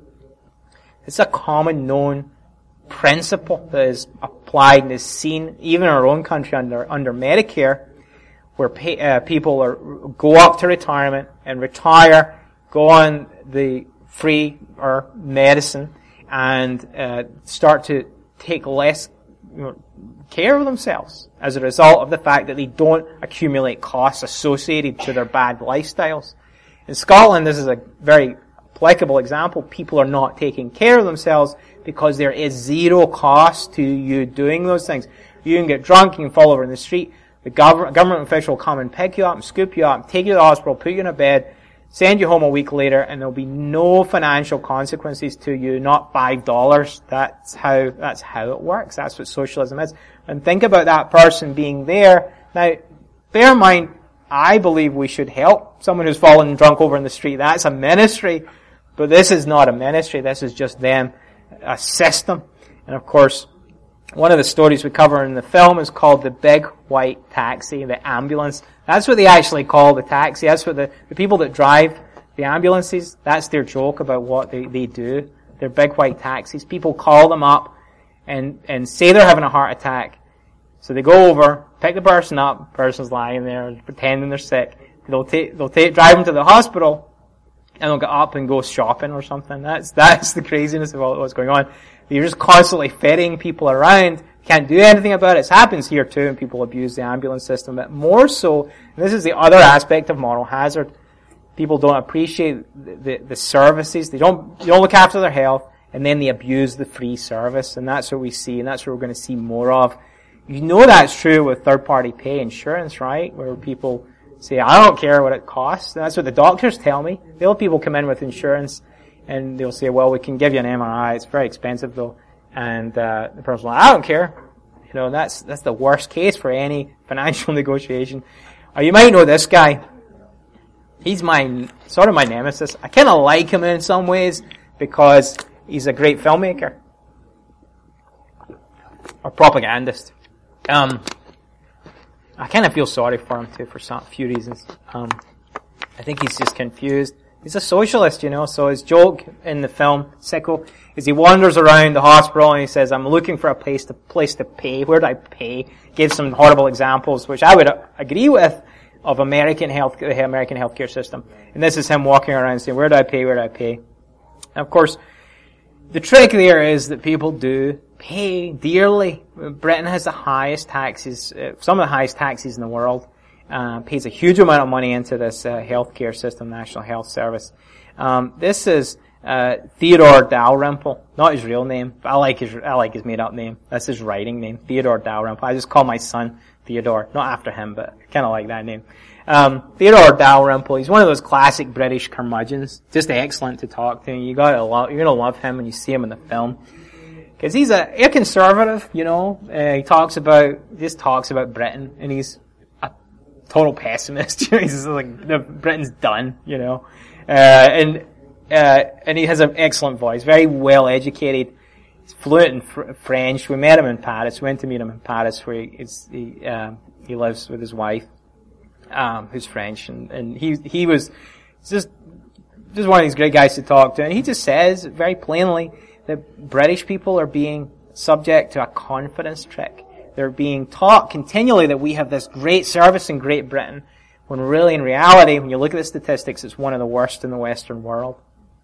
It's a common known principle that is applied and is seen even in our own country under under Medicare, where pay, uh, people are go up to retirement and retire, go on the free or medicine, and uh, start to take less you know, care of themselves as a result of the fact that they don't accumulate costs associated to their bad lifestyles. In Scotland, this is a very applicable example. People are not taking care of themselves because there is zero cost to you doing those things. You can get drunk, you can fall over in the street, the government, government official will come and pick you up and scoop you up, take you to the hospital, put you in a bed, send you home a week later, and there'll be no financial consequences to you, not five dollars. That's how, that's how it works. That's what socialism is. And think about that person being there. Now, bear in mind, I believe we should help someone who's fallen drunk over in the street. That's a ministry. But this is not a ministry. This is just them, a system. And of course, one of the stories we cover in the film is called the Big White Taxi, the ambulance. That's what they actually call the taxi. That's what the, the people that drive the ambulances, that's their joke about what they, they do. They're big white taxis. People call them up and, and say they're having a heart attack. So they go over, pick the person up, the person's lying there, pretending they're sick. They'll take, they'll take, drive them to the hospital, and they'll get up and go shopping or something. That's, that's the craziness of all what's going on. You're just constantly ferrying people around. Can't do anything about it. It happens here too, and people abuse the ambulance system. But more so, and this is the other aspect of moral hazard. People don't appreciate the, the, the services. They don't, they don't look after their health, and then they abuse the free service. And that's what we see, and that's what we're going to see more of. You know that's true with third-party pay insurance, right? Where people say, I don't care what it costs. And that's what the doctors tell me. They'll have people come in with insurance, and they'll say, well, we can give you an M R I. It's very expensive, though. And uh, the person will, I don't care. You know, that's that's the worst case for any financial negotiation. Or you might know this guy. He's my, sort of my nemesis. I kind of like him in some ways because he's a great filmmaker. Or propagandist. Um, I kind of feel sorry for him too for some few reasons. Um, I think he's just confused. He's a socialist, you know, so his joke in the film, Sicko, is he wanders around the hospital and he says, I'm looking for a place to, place to pay. Where do I pay? Gives some horrible examples, which I would agree with, of American health, the American healthcare system. And this is him walking around saying, where do I pay? Where do I pay? And of course, the trick there is that people do pay dearly. Britain has the highest taxes, uh, some of the highest taxes in the world. Uh, pays a huge amount of money into this uh, healthcare system, National Health Service. Um, this is uh, Theodore Dalrymple, not his real name. I like his I like his made-up name. That's his writing name, Theodore Dalrymple. I just call my son Theodore, not after him, but kind of like that name. Um, Theodore Dalrymple. He's one of those classic British curmudgeons. Just excellent to talk to. You gotta love, you're gonna love him when you see him in the film. Cause he's a, a conservative, you know. Uh, he talks about, just talks about Britain, and he's total pessimist. He's just like, the Britain's done, you know. Uh, and, uh, and he has an excellent voice, very well educated. He's fluent in fr- French. We met him in Paris. We went to meet him in Paris where he, it's, he, uh, he lives with his wife, um, who's French. And, and he, he was just, just one of these great guys to talk to. And he just says very plainly that British people are being subject to a confidence trick. They're being taught continually that we have this great service in Great Britain, when really in reality, when you look at the statistics, it's one of the worst in the Western world.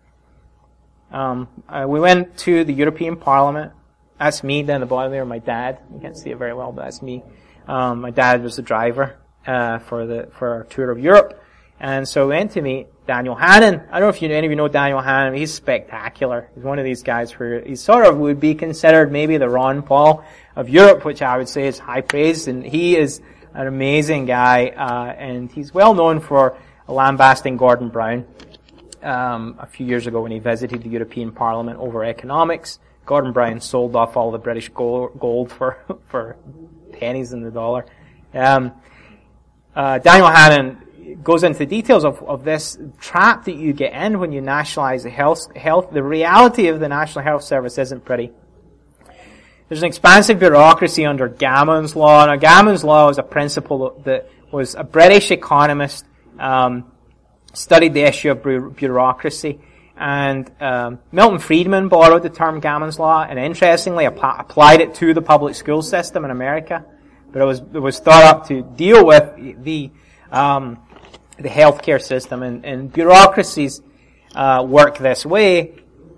Um, uh, we went to the European Parliament. That's me down the bottom there, my dad. You can't see it very well, but that's me. Um, my dad was the driver uh, for the for our tour of Europe. And so we went to meet Daniel Hannan. I don't know if you, any of you know Daniel Hannan. He's spectacular. He's one of these guys where he sort of would be considered maybe the Ron Paul of Europe, which I would say is high praise. And he is an amazing guy, uh, and he's well known for lambasting Gordon Brown. Um, a few years ago when he visited the European Parliament over economics, Gordon Brown sold off all the British gold for, for pennies in the dollar. Um, uh, Daniel Hannan goes into the details of, of this trap that you get in when you nationalize the health, health. The reality of the National Health Service isn't pretty. There's an expansive bureaucracy under Gammon's Law. Now, Gammon's Law is a principle that was a British economist um, studied the issue of bu- bureaucracy. And um, Milton Friedman borrowed the term Gammon's Law and interestingly ap- applied it to the public school system in America. But it was it was thought up to deal with the um, the healthcare system, and, and bureaucracies uh, work this way.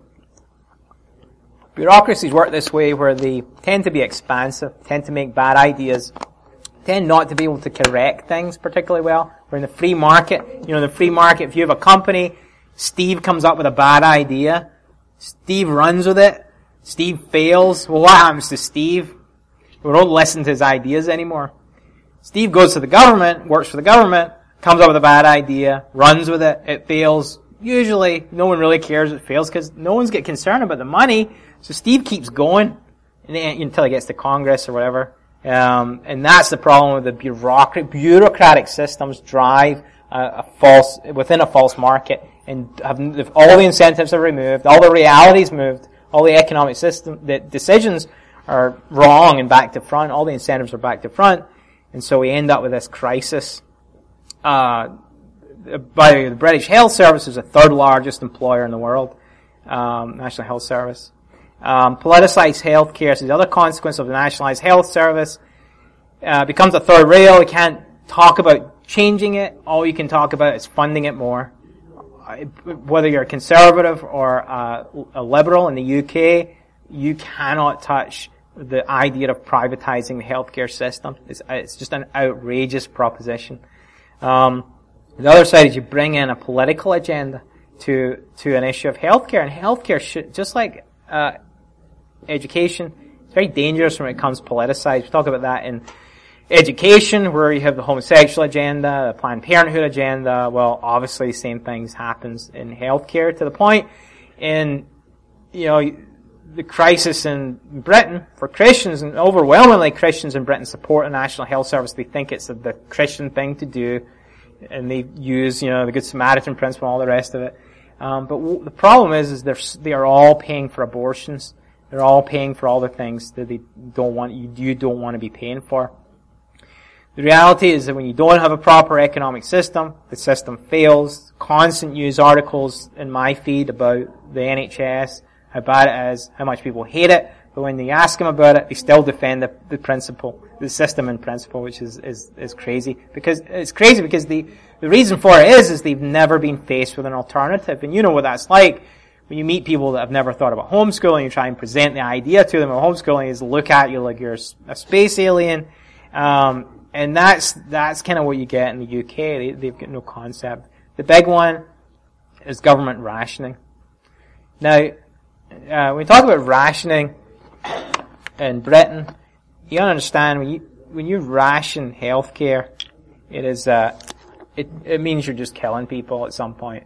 Bureaucracies work this way where they tend to be expansive, tend to make bad ideas, tend not to be able to correct things particularly well. Where in the free market, you know, the free market, if you have a company, Steve comes up with a bad idea, Steve runs with it, Steve fails, well, what happens to Steve? We don't listen to his ideas anymore. Steve goes to the government, works for the government, comes up with a bad idea, runs with it, it fails. Usually, no one really cares it fails because no one's get concerned about the money. So Steve keeps going until he gets to Congress or whatever. Um, and that's the problem with the bureaucratic, bureaucratic systems drive a, a false, within a false market, and have, if all the incentives are removed, all the realities moved, all the economic system, the decisions are wrong and back to front, all the incentives are back to front, and so we end up with this crisis. Uh, by the way, the British Health Service is the third largest employer in the world, um, National Health Service. Um, politicized healthcare is the other consequence of the nationalized health service. Uh, becomes a third rail. We can't talk about changing it. All you can talk about is funding it more. Whether you're a conservative or uh, a liberal in the U K, you cannot touch the idea of privatizing the healthcare system. It's, it's just an outrageous proposition. Um, the other side is you bring in a political agenda to to an issue of healthcare, and healthcare should, just like uh, education, it's very dangerous when it comes politicized. We talk about that in education, where you have the homosexual agenda, the Planned Parenthood agenda. Well, obviously, the same things happens in healthcare to the point in, you know, the crisis in Britain for Christians, and overwhelmingly Christians in Britain support the National Health Service. They think it's the Christian thing to do, and they use, you know, the Good Samaritan principle, all the rest of it. Um, but w- the problem is, is they're, they are all paying for abortions. They're all paying for all the things that they don't want, you, you don't want to be paying for. The reality is that when you don't have a proper economic system, the system fails. Constant news articles in my feed about the N H S, how bad it is, how much people hate it, but when they ask them about it, they still defend the, the principle, the system in principle, which is, is, is crazy. Because, it's crazy because the, the reason for it is, is they've never been faced with an alternative. And you know what that's like. When you meet people that have never thought about homeschooling, you try and present the idea to them of homeschooling is look at you like you're a space alien. Um, and that's, that's kind of what you get in the U K. They, they've got no concept. The big one is government rationing. Now, uh, when we talk about rationing in Britain, you gotta understand when you, when you ration healthcare, it is, uh, it, it means you're just killing people at some point.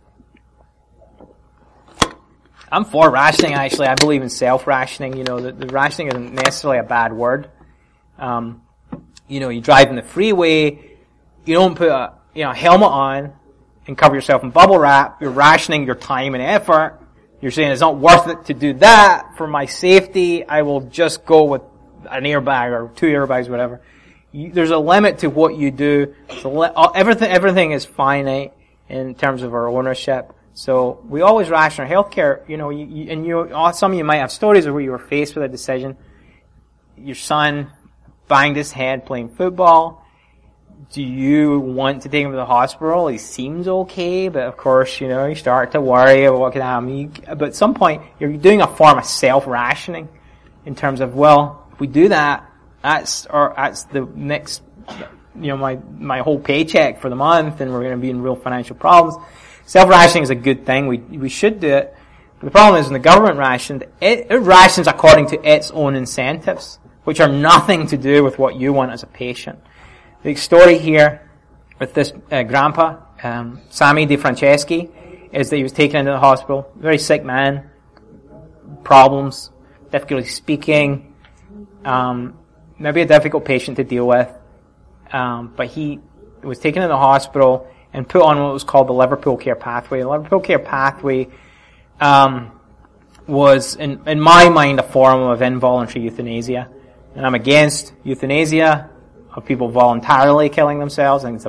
I'm for rationing, actually. I believe in self-rationing. You know, the, the rationing isn't necessarily a bad word. Um, you know, you drive in the freeway, you don't put a, you know, helmet on and cover yourself in bubble wrap. You're rationing your time and effort. You're saying it's not worth it to do that for my safety. I will just go with an airbag or two airbags, whatever. You, there's a limit to what you do. So everything, everything is finite in terms of our ownership. So we always ration our healthcare, you know, you, you, and you, some of you might have stories of where you were faced with a decision. Your son banged his head playing football. Do you want to take him to the hospital? He seems okay, but of course, you know, you start to worry about what could happen. You, but at some point, you're doing a form of self-rationing in terms of, well, if we do that, that's, or that's the next, you know, my, my whole paycheck for the month, and we're going to be in real financial problems. Self-rationing is a good thing. We we should do it. But the problem is when the government rationed, it, it rations according to its own incentives, which are nothing to do with what you want as a patient. The story here with this uh, grandpa, um, Sammy DeFranceschi, is that he was taken into the hospital. Very sick man, problems, difficulty speaking, um, maybe a difficult patient to deal with. Um, but he was taken into the hospital and put on what was called the Liverpool Care Pathway. The Liverpool Care Pathway um, was, in, in my mind, a form of involuntary euthanasia. And I'm against euthanasia of people voluntarily killing themselves. I think it's a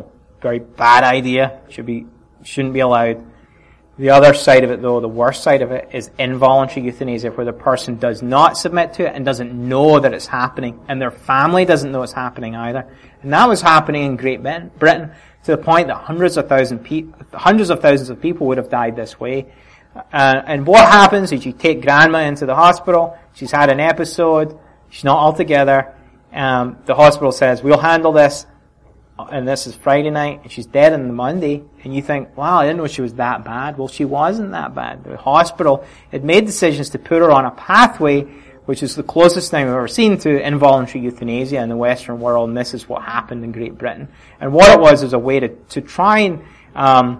very bad idea. Should be, shouldn't be allowed. The other side of it, though, the worst side of it, is involuntary euthanasia, where the person does not submit to it and doesn't know that it's happening, and their family doesn't know it's happening either. And that was happening in Great Britain to the point that hundreds of thousands, pe- hundreds of thousands of people would have died this way. Uh, and what happens is you take grandma into the hospital. She's had an episode. She's not all together. Um, the hospital says, we'll handle this. And this is Friday night, and she's dead on the Monday, and you think, wow, I didn't know she was that bad. Well, she wasn't that bad. The hospital had made decisions to put her on a pathway, which is the closest thing we've ever seen to involuntary euthanasia in the Western world, and this is what happened in Great Britain. And what it was is a way to, to try and, um,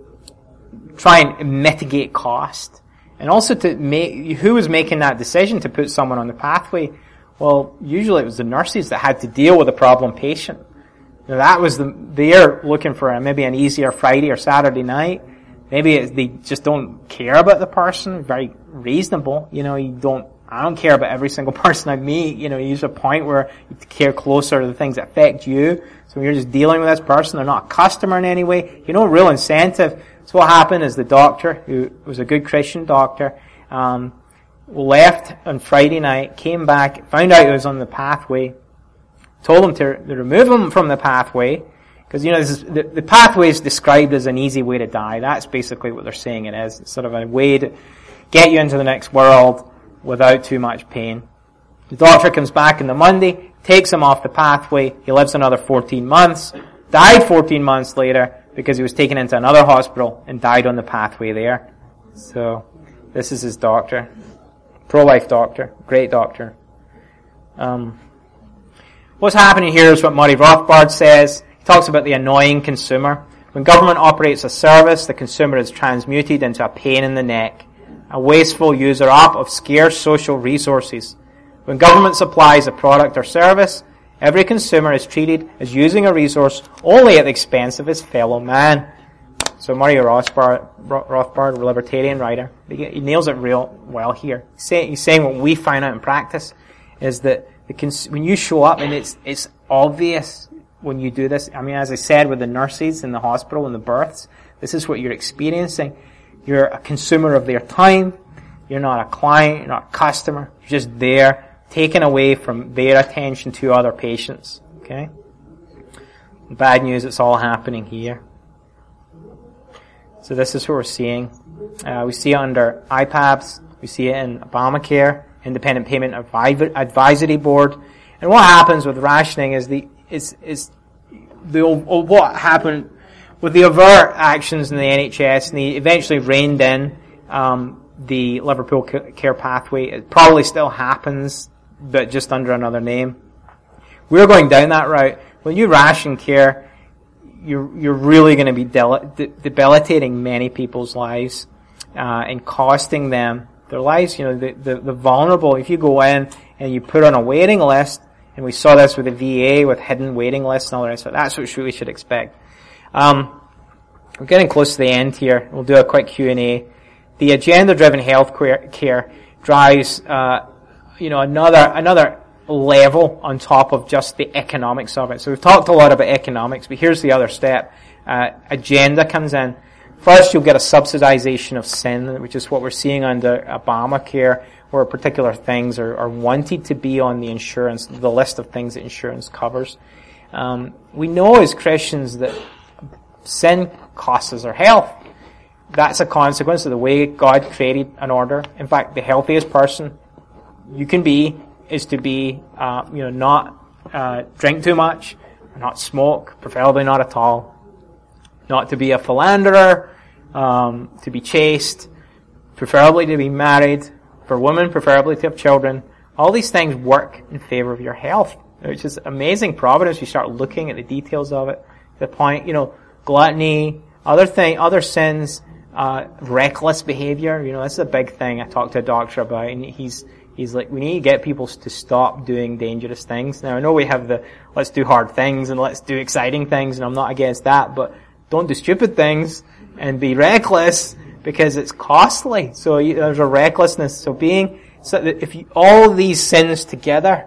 try and mitigate cost. And also to make, who was making that decision to put someone on the pathway? Well, usually it was the nurses that had to deal with a problem patient. Now that was the, they're looking for a, maybe an easier Friday or Saturday night. Maybe it, they just don't care about the person. Very reasonable. You know, you don't, I don't care about every single person I meet. You know, you use a point where you care closer to the things that affect you. So when you're just dealing with this person, they're not a customer in any way. You know, real incentive. So what happened is the doctor, who was a good Christian doctor, um, left on Friday night, came back, found out he was on the pathway, told them to, to remove him from the pathway, because, you know, this is, the, the pathway is described as an easy way to die. That's basically what they're saying it is. It's sort of a way to get you into the next world without too much pain. The doctor comes back on the Monday, takes him off the pathway. He lives another fourteen months, died fourteen months later because he was taken into another hospital and died on the pathway there. So, this is his doctor. Pro-life doctor. Great doctor. Um, What's happening here is what Murray Rothbard says. He talks about the annoying consumer. When government operates a service, the consumer is transmuted into a pain in the neck, a wasteful user up of scarce social resources. When government supplies a product or service, every consumer is treated as using a resource only at the expense of his fellow man. So Murray Rothbard, Rothbard, a libertarian writer, he nails it real well here. He's saying what we find out in practice is that The cons- when you show up, and it's it's obvious when you do this. I mean, as I said, with the nurses in the hospital and the births, this is what you're experiencing. You're a consumer of their time. You're not a client. You're not a customer. You're just there, taken away from their attention to other patients. Okay? Bad news, it's all happening here. So this is what we're seeing. Uh, we see it under I P A B S. We see it in Obamacare. Independent Payment Advisory Board. And what happens with rationing is the is is the what happened with the overt actions in the N H S, and they eventually reined in um, the Liverpool Care Pathway. It probably still happens, but just under another name. We're going down that route. When you ration care, you're you're really going to be del- de- debilitating many people's lives uh, and costing them their lives. You know, the, the, the vulnerable, if you go in and you put on a waiting list, and we saw this with the V A with hidden waiting lists and all the rest of it, that's what we should expect. Um, we're getting close to the end here. We'll do a quick Q and A. The agenda-driven health care drives, uh, you know, another, another level on top of just the economics of it. So we've talked a lot about economics, but here's the other step. Uh, agenda comes in. First, you'll get a subsidization of sin, which is what we're seeing under Obamacare, where particular things are, are wanted to be on the insurance, the list of things that insurance covers. Um, we know as Christians that sin costs us our health. That's a consequence of the way God created an order. In fact, the healthiest person you can be is to be, uh, you know, not uh, drink too much, not smoke, preferably not at all, not to be a philanderer, um, to be chaste, preferably to be married, for women, preferably to have children. All these things work in favor of your health, which is amazing providence. You start looking at the details of it. To the point, you know, gluttony, other thing, other sins, uh, reckless behavior. You know, this is a big thing I talked to a doctor about, and he's, he's like, we need to get people to stop doing dangerous things. Now, I know we have the, let's do hard things and let's do exciting things, and I'm not against that, but don't do stupid things and be reckless, because it's costly. So you, there's a recklessness. So being, so that if you, all these sins together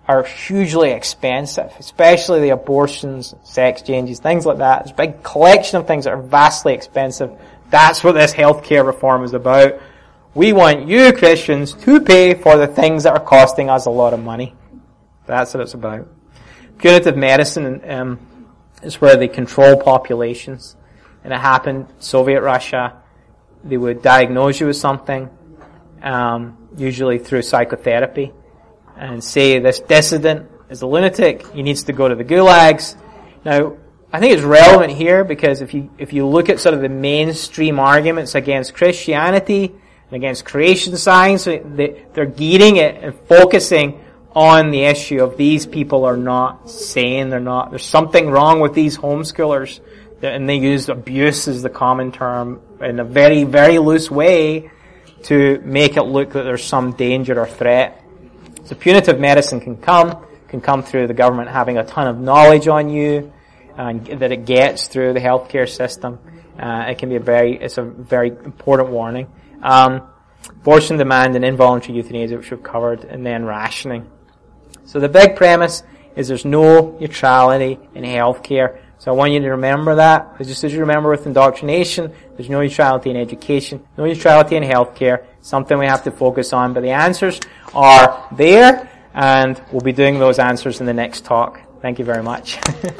are hugely expensive, especially the abortions, sex changes, things like that. There's a big collection of things that are vastly expensive. That's what this healthcare reform is about. We want you Christians to pay for the things that are costing us a lot of money. That's what it's about. Punitive medicine um, is where they control populations. And it happened in Soviet Russia. They would diagnose you with something, um, usually through psychotherapy, and say this dissident is a lunatic, he needs to go to the gulags. Now, I think it's relevant here because if you if you look at sort of the mainstream arguments against Christianity and against creation science, they, they're gearing it and focusing on the issue of these people are not sane, they're not, there's something wrong with these homeschoolers, and they use abuse as the common term in a very, very loose way to make it look that there's some danger or threat. So punitive medicine can come, can come through the government having a ton of knowledge on you, and that it gets through the healthcare system. Uh, it can be a very, it's a very important warning. Um, abortion demand and involuntary euthanasia, which we've covered, and then rationing. So the big premise is there's no neutrality in healthcare. So I want you to remember that. Just as you remember with indoctrination, there's no neutrality in education, no neutrality in healthcare, something we have to focus on. But the answers are there, and we'll be doing those answers in the next talk. Thank you very much.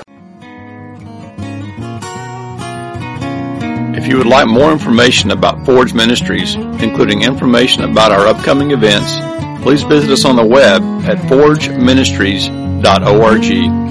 If you would like more information about Forge Ministries, including information about our upcoming events, please visit us on the web at forge ministries dot org.